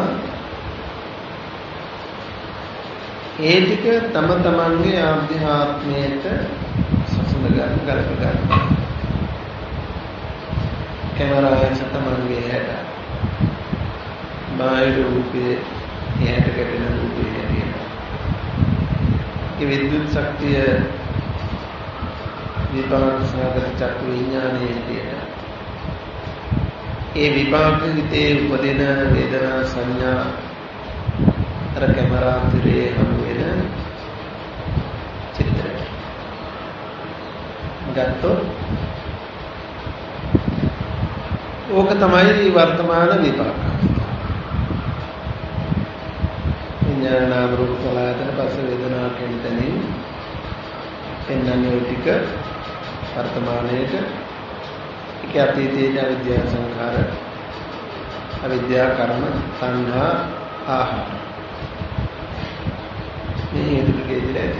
A: ඒ ටික තම තමන්ගේ ආධ්‍යාත්මයට සසඳ ගන්න ගලප ගන්න. කැමරාවෙන් තමන්ගේ හැට බාහිර රූපයේ එහාට ගැටෙන රූපේ හැටියට. ඒ විද්‍යුත් ශක්තිය විපාක සාගත චක්කු විඥානයේ තියෙන ඒ විපාක හිතේ උපදින වේදනා සංඥා අර කැමරා තිරේ හමු වෙන චිත්‍රය ගත්තොත් ඕක තමයි වර්තමාන විපාක. විඥාන නාම රූප සලආයතන පස්ස වේදනා කියන තැනින් එන්නන්නේ ටික වර්තමානයේට ඒක අතීතයේ අවිද්‍යා සංඛාර අවිද්‍යා කර්ම සංඝා ආහාර මේ හේතු ටිකේ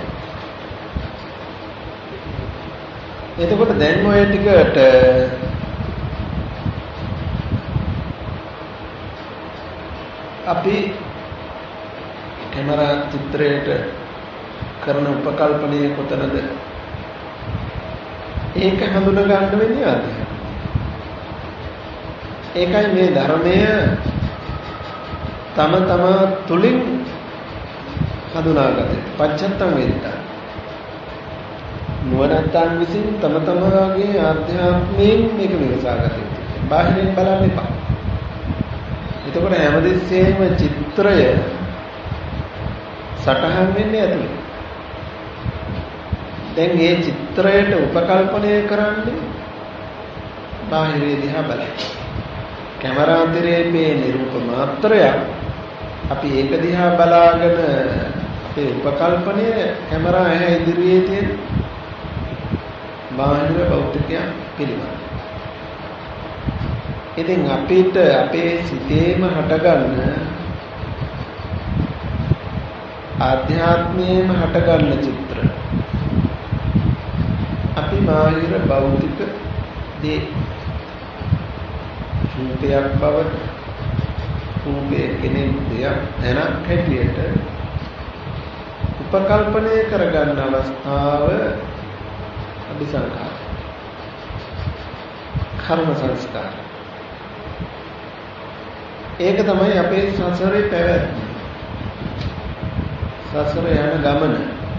A: එතකොට දැන් ඔය ටිකට අපි කැමරා චිත්‍රයට කරන උපකල්පනය කොතනද? ඒක හඳුනා ගන්න වෙන්නේ ආද? ඒකයි මේ ධර්මය තම තම තුලින් හඳුනාගත්තේ. පච්චත්තං වේදිතා. නුවණැත්තන් විසින් තම තමගේ ආධ්‍යාත්මයෙන් මේක විමසාගත්තේ. බාහිරින් බලන්න එපා. එතකොට හැමදෙස්සෙම චිත්‍රය සටහන් වෙන්නේ ඇතුළේ. දැන් මේ චිත්‍රයට උපකල්පනය කරන්නේ බාහිරේ දිහා බලන්න. කැමරා තිරේ මේ නිරූප මාත්‍රයක් අපි ඒක දිහා බලාගෙන අපේ උපකල්පනය කැමරා ඇහැ ඉදිරියේ තියෙන බාහිර භෞතිකයක් පිළිබඳ. ඉතින් අපිට අපේ සිතේම හටගන්න ආධ්‍යාත්මයේම හටගන්න චිත්‍ර අපි බාහිර භෞතික දේ රූපයක් බවට රූපයේ කෙනෙක් දෙයක් දැනක් හැටියට උපකල්පනය කරගන්න අවස්ථාව අபிසංකාර කර්ම සංස්කාර. ඒක තමයි අපේ සසරේ පැවැත්ම. සසර යන ගමන.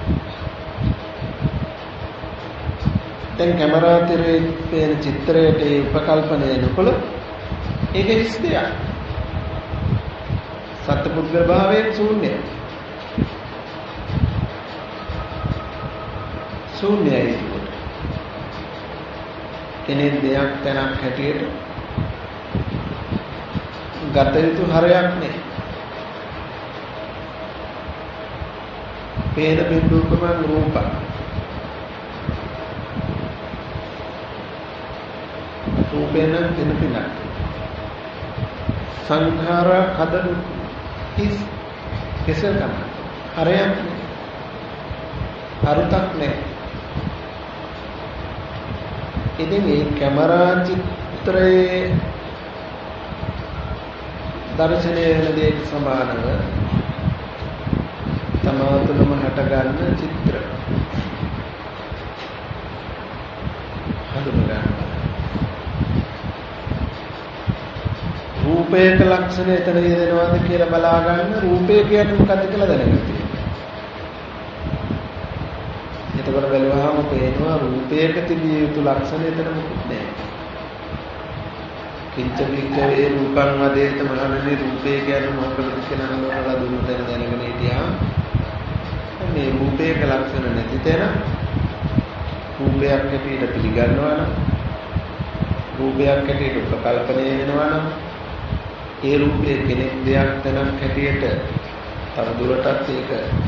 A: දැන් කැමරා තිරේ පේන චිත්‍රයට ඒ උපකල්පනය නොකළොත් ඒක හිස් දෙයක්. සත්පුද්ගල භාවයෙන් ශූන්‍යයි. ශූන්‍යයි. කෙනෙක් දෙයක් තැනක් හැටියට ගත යුතු හරයක් නෑ. පේන බිඳුකම රූප. රූපේන දෙන පිනක්. සංඛාර හදන ඉස් කෙසල් තමයි. හරයක් නෑ. අරුතක් නෑ. ඉතින් මේ කැමරා චිත්‍රයේ දර්ශනයේ වෙන දෙයක සමානව තමා තුළම හටගන්න චිත්‍ර හඳුනා ගන්න. රූපයක ලක්ෂණ එතන යෙදෙනවද කියලා බලා ගන්න. රූපය කියන්නේ මොකක්ද කියලා දැනගන්න තියෙනවා. එතකොට බලවහම පේනවා රූපයක තිබිය යුතු ලක්ෂණ එතන මොකුත් නැහැ. කිංච වික්කේ රූපං වදේත මහණනි රූපය කියන්නේ මොකක්ද කියලා නෝනලා දුන්නු තැන දැනගෙන හිටියා. මේ රූපයක ලක්ෂණ නැති තැන රූපයක් හැටියට පිළිගන්නවා නම් රූපයක් හැටියට උපකල්පනය වෙනවා නම් ඒ රූපයේ කෙනෙක් දෙයක් තැනක් හැටියට තව දුරටත් ඒක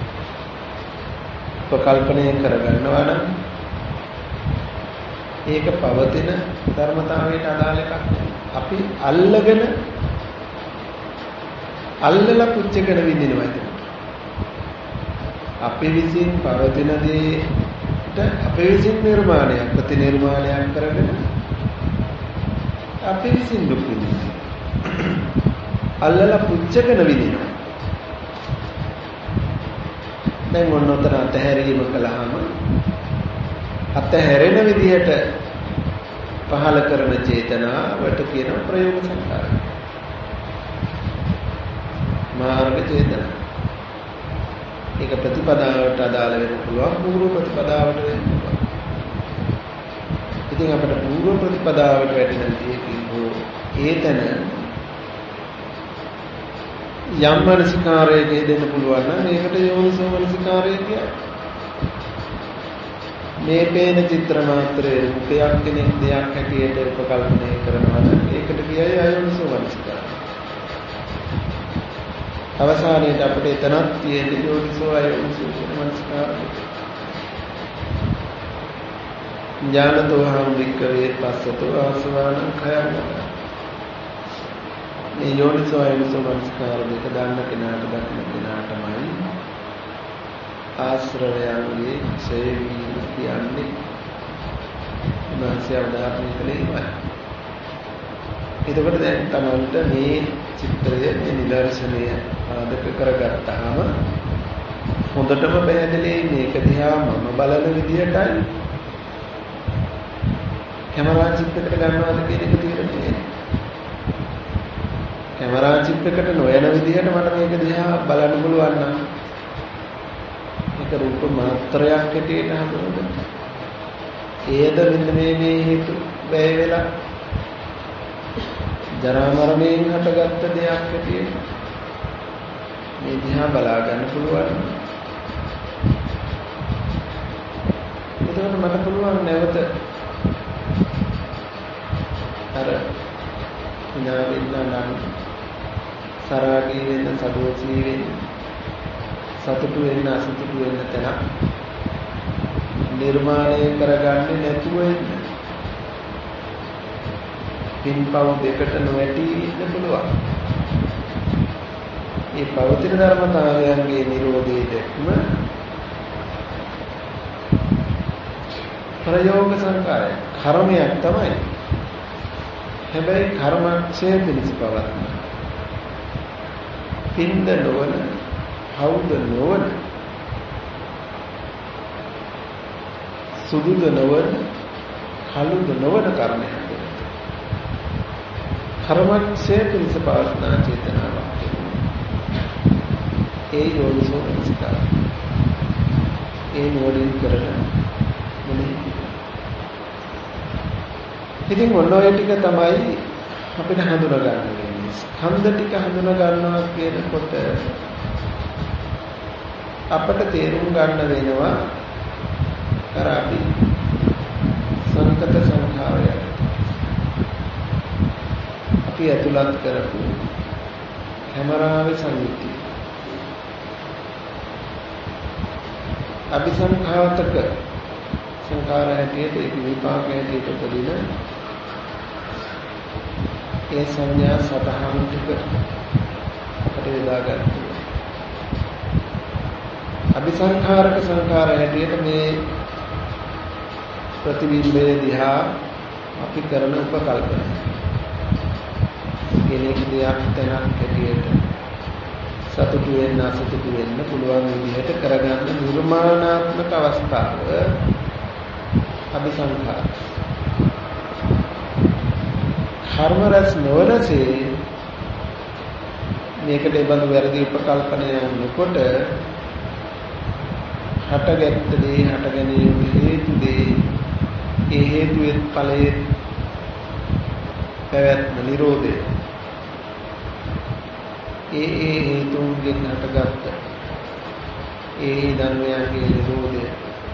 A: උපකල්පනය කරගන්නවා නම් ඒක පවතින ධර්මතාවයට අදාළ එකක් නෙවෙයි. අපි අල්ලගෙන අල්ලලා පුච්චගෙන විඳිනවා ඒක. අපි විසින් පවතින දේට අපි විසින් නිර්මාණයක් ප්‍රතිනිර්මාණයක් කරගෙන අපි විසින් දුක් විඳිනවා. අල්ලලා පුච්චගෙන විඳිනවා. දැන් මොනතර අතහැරීම කළාම අතහැරෙන විදිහට පහල කරන චේතනාවට කියන ප්‍රයෝග සංකාර. මාර්ග චේතන. ඒක ප්‍රතිපදාවට අදාළ වෙන්න පුළුවන්, පූර්ව ප්‍රතිපදාවට වෙන්න පුළුවන්. ඉතින් අපිට පූර්ව ප්‍රතිපදාවට වැටෙන දෙයකින් හෝ ඒතන යම් මනසිකාරයක දෙන්න පුළුවන් නම් ඒකට යෝනිසෝ මනසිකාරය කියන්නේ. මේ පේන චිත්‍ර මාත්‍රයේ රූපයක් කෙනෙක් දෙයක් හැටියට උපකල්පනය කරනවා නම් ඒකට කියයි අයෝනිසෝ මනසිකාරය. අවසානයේදී අපිට එතනක් තියෙන යෝනිසෝ අයෝනිසෝ මනසිකාරය. ඥානතෝ හම් වික්කවේ පස්සතෝ ආසවානං khයං. මේ යෝනිසෝ අයෝනිසෝ මනසිකාර දෙක දන්න කෙනාට දකින්න කෙනාටමයි ආශ්‍රවයන්ගේ ඡේවීම කියන්නේ. මානසික උදාහරණ කලේමයි. එතකොට දැන් තමන්ට මේ චිත්‍රය මේ නිදර්ශනය ආදක කරගත්තාම හොඳටම පැහැදිලි මේක දිහා මම බලන විදියටයි කැමරා චිත්‍රයකට ගන්නවාද කියන එක තීරණය. කැමරා චිත්‍රයකට නොයන විදිහට මට මේක දිහා බලන්න පුළුවන් නම් ඒක රූප මාත්‍රයක් හැටියට හඳුනගන්න. ඒද මෙන්න මේ මේ හේතු වැය වෙලා ජරා මරණයෙන් හටගත්ත දෙයක් හැටියට මේ දිහා බලා ගන්න පුළුවන්. එතකොට මට පුළුවන් නැවත අර ඥානෙන්න නම් සරාගී වෙන සදෝෂී වෙන සතුටු වෙන අසතුටු වෙන තැන නිර්මාණය කරගන්නේ නැතුව ඉන්න. පින්පව දෙකට නොවැටි ඉන්න පුළුවන්. මේ පවතින ධර්මතාවයන්ගේ නිරෝධයේ දැක්ම ප්‍රයෝග සංකාරය කර්මයක් තමයි. හැබැයි කර්මක්ෂය පිණිස පවත්න පින්ද නොවන හවුද නොවන සුදුද නොවන කළුද නොවන කර්මයක්. කර්මක්ෂය පිණිස පවත්නා චේතනාවක්. ඒ යෝනිසෝ මනසිකාරය. ඒ නෝඩින් කරන මොනේ. ඉතින් ඔන්න ඔය ටික තමයි අපිට හඳුනා ගන්න වෙන්නේ. ස්කන්ධ ටික හඳුනා ගන්නවා කියනකොට අපට තේරුම් ගන්න වෙනවා අර අපි සංකත සංඛාරය අපි ඇතුළත් කරපු කැමරාවේ සංයුතිය අபிසංඛාතක සංඛාර හැටියට ඒක විපාක හැටියට උපදින ඒ සංඥා සතහන් ටික අපිට යොදා ගන්න. අபிසංඛාරක සංඛාර හැටියට මේ ප්‍රතිබිම්බය දිහා අපි කරන උපකල්පන. කෙනෙක් දෙයක් තැනක් හැටියට සතුටු වෙන්න අසතුටු වෙන්න පුළුවන් විදිහට කරගන්න නිර්මාණාත්මක අවස්ථාව අபிසංඛාර. කර්ම රැස් නොවනසේ මේකට ඒ බඳු වැරදි උපකල්පනයක් නොකොට හටගත් දේ හට ගැනීම හේතු දේ ඒ හේතුයේ ඵලයේ පැවැත්ම නිරෝධය ඒ ඒ හේතුන්ගෙන් හටගත්ත ඒ ධර්මයන්ගේ නිරෝධය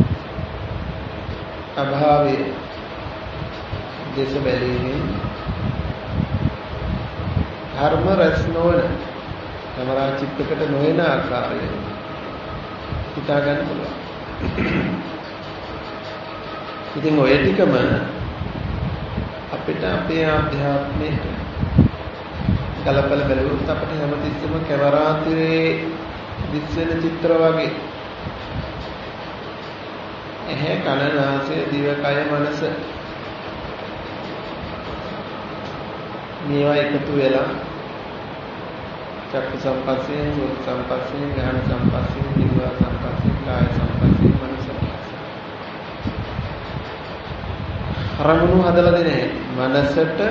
A: අභාවයේ දේශ බැලීමෙන් ධර්ම රැස් නොවන කමරා චිත්තකට නොවන ආකාරය හිතා ගන්න පුළුවන්. ඉතින් ඔය ටිකම අපිට අපේ ආධ්‍යාත්මයට කලබල බැලුවොත් අපිට හැමතිස්සෙම කැමරා තිරේ දිස්වෙන චිත්‍ර වගේ ඇහැ කන නාසය දිව කය මනස මේවා එකතු වෙලා චක්ක සම්පස්යෙන් රූප සම්පස්යෙන් ගහන සම්පස්යෙන් දිව සම්පස්යෙන් කාය සම්පස්යෙන් මනස අරමුණු හදලා දෙන හැටි මනසට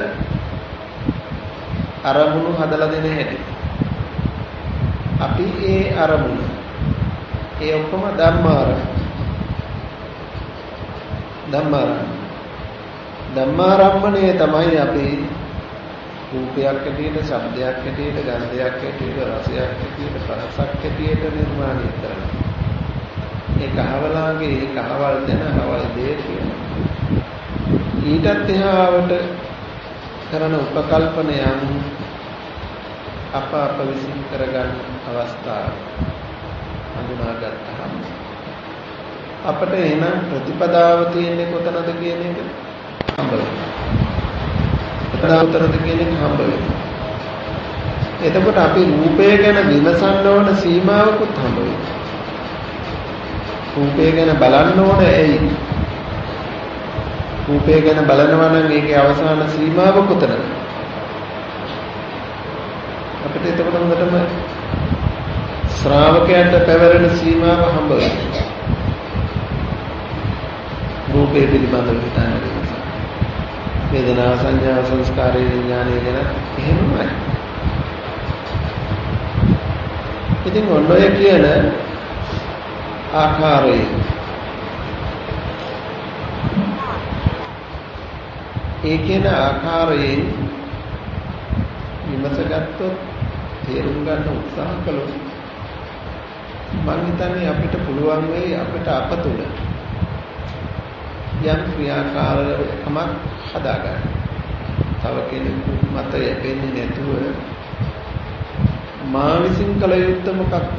A: අරමුණු හදලා දෙන හැටි අපි ඒ අරමුණ ඒ ඔක්කොම ධම්මාර ධම්මාර ධම්මාරම්මණය තමයි අපි රූපයක් ඇටියට, ශබ්දයක් ඇටියට, ගන්ධයක් ඇටියට, රසයක් ඇටියට, පහසක් ඇටියට නිර්මාණය කරනවා. ඒ කහවලාගේ ඒ කහවල් දෙන හවල් දේ කියනවා. ඊටත් එහාවට කරන උපකල්පනයන් අප අප විසින් කරගන්න අවස්ථාව හඳුනාගත්තාම අපට එන ප්‍රතිපදාව තියෙන්නේ කොතනද කියන එක හම්බ වෙනවා. ප්‍රතිපදාවතරද කියන එක හම්බ වෙනවා. එතකොට අපි රූපය ගැන විමසන්න ඕන සීමාවකුත් හම්බ වෙනවා. රූපය ගැන බලන්න ඕන ඇයි? රූපය ගැන බලනවා නම් ඒකේ අවසාන සීමාව කොතනද? අපිට එතකොට හොඳටම ශ්‍රාවකයන්ට පැවරෙන සීමාව හම්බ වෙනවා. රූපේ පිළිබඳව හිතන්නේ වේදනා සංඥා සංස්කාර විඥානය ගැන එහෙමයි. ඉතින් ඔන්න ඔය කියන ආකාරයේ ඒ කියන ආකාරයෙන් විමසගත්තොත් තේරුම් ගන්න උත්සාහ කළොත් මම හිතන්නේ අපිට පුළුවන් වෙයි අපිට අප තුළ යම් ක්‍රියාකාරකමක් හදාගන්න. තව කෙනෙකු මත යැපෙන්නේ නැතුව මා විසින් කළ යුත්තේ මොකක්ද?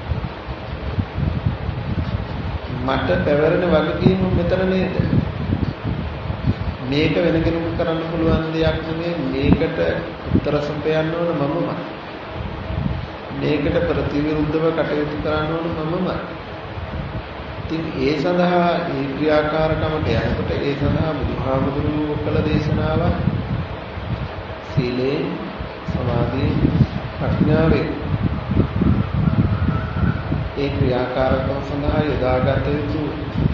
A: මට පැවරෙන වගකීම මෙතන නේද? මේක වෙන කෙනෙකුට කරන්න පුළුවන් දෙයක් නෙමෙයි. මේකට උත්තර සපයන්න ඕන මමමයි. මේකට ප්‍රතිවිරුද්ධව කටයුතු කරන්න ඕන මමමයි. ඉතින් ඒ සඳහා මේ ක්‍රියාකාරකමට යනකොට ඒ සඳහා බුදුහාමුදුරුවෝ කළ දේශනාව සීලේ සමාධි ප්‍රඥාවේ ඒ ක්‍රියාකාරකම් සඳහා යොදාගත යුතු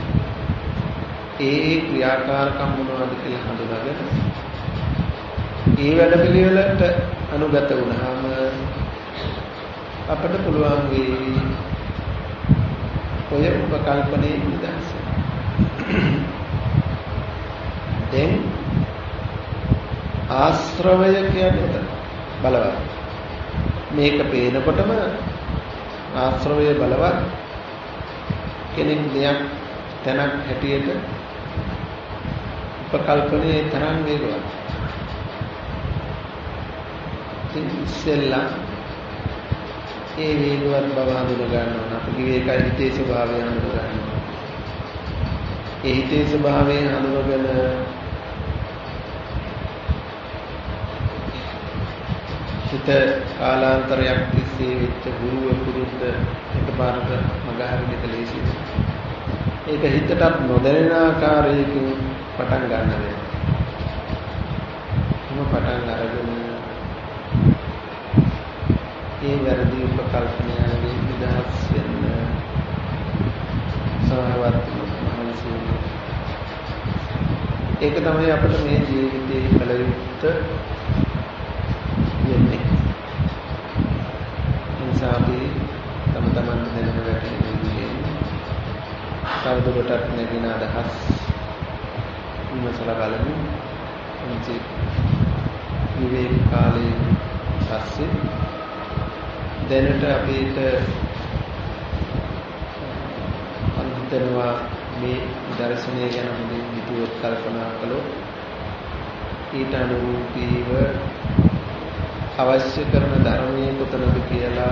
A: ඒ ක්‍රියාකාරකම් මොනවද කියලා හඳුනාගෙන ඒ වැඩ පිළිවෙලට අනුගත වුණාම අපිට පුළුවන් වෙයි ඔය උපකල්පනයේ නිදහස. දැන් ආශ්‍රවය කියන්නේ බලවත්. මේක පේනකොටම ආශ්‍රවය බලවත්. කෙනෙක් දෙයක් තැනක් හැටියට උපකල්පනයේ තරම් වේගවත්. ඉස්සෙල්ලා ඒ වේගවත් බව හඳුන ගන්නවා. අපි කිව්වේ ඒකයි හිතේ ස්වභාවය හඳුන ගන්නවා. ඒ හිතේ ස්වභාවය හඳුනගෙන හිත කාලාන්තරයක් තිස්සේ විච්ච ගුරුව පුරුද්ද එකපාරට මගහරින එක ලේසි. ඒක හිතටත් නොදැනෙන ආකාරයකින් පටන් ගන්න වෙනවා. මොන පටන් අරගෙන ඒ වැරදි උපකල්පනයන්ගෙන් නිදහස් වෙන්න සමවර්ත මහන්සි. ඒක තමයි අපිට මේ ජීවිතයේ කල යුත්තේ වෙන්නේ. ඉන්සාවි තම තමන් දැනගෙන වැටෙන්නේ. තවදුරටත් නැගින අදහස් විමසලා බලමු. එනිසි විවේක කාලයේ පස්සේ දැනට අපිට අන්තරවා මේ දර්ශනය ගැන හොඳින් හිතුවොත් කල්පනා කළොත් ඊට අනුරූපීව අවශ්‍ය කරන ධර්මයේ කොතනද කියලා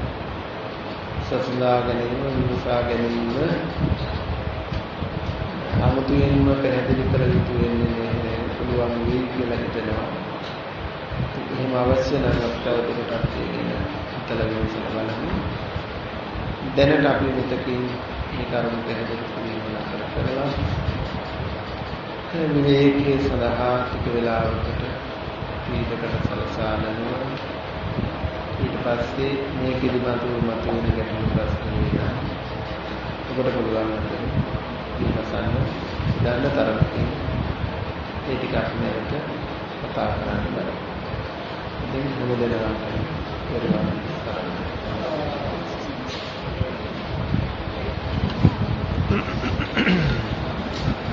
A: සසඳා ගැනීම විමසා ගැනීම අමුතුවෙන්ම පැහැදිලි කර යුතු වෙන්නේ පුළුවන් වෙයි කියලා හිතනවා. එහෙම අවශ්‍ය නම් අපට උඩටත් කියන හිතලා විමසලා බලන්න. දැනට අපි මෙතකින් මේ කරුණු පැහැදිලි කිරීම නතර කරලා විවේකයේ සඳහා ටික වෙලාවකට ඊටකට සලසාලනවා. ඊට පස්සේ මේ පිළිබඳව මතුවෙන ගැටලු ප්‍රශ්න වේවා. ඔබට පුළුවන් නම් විමසන්න දාන්න තරමකින් ඒ ටික අපිට කතා කරන්න බෑ. ඉතින් මොකදලා කරනවා කරන්න.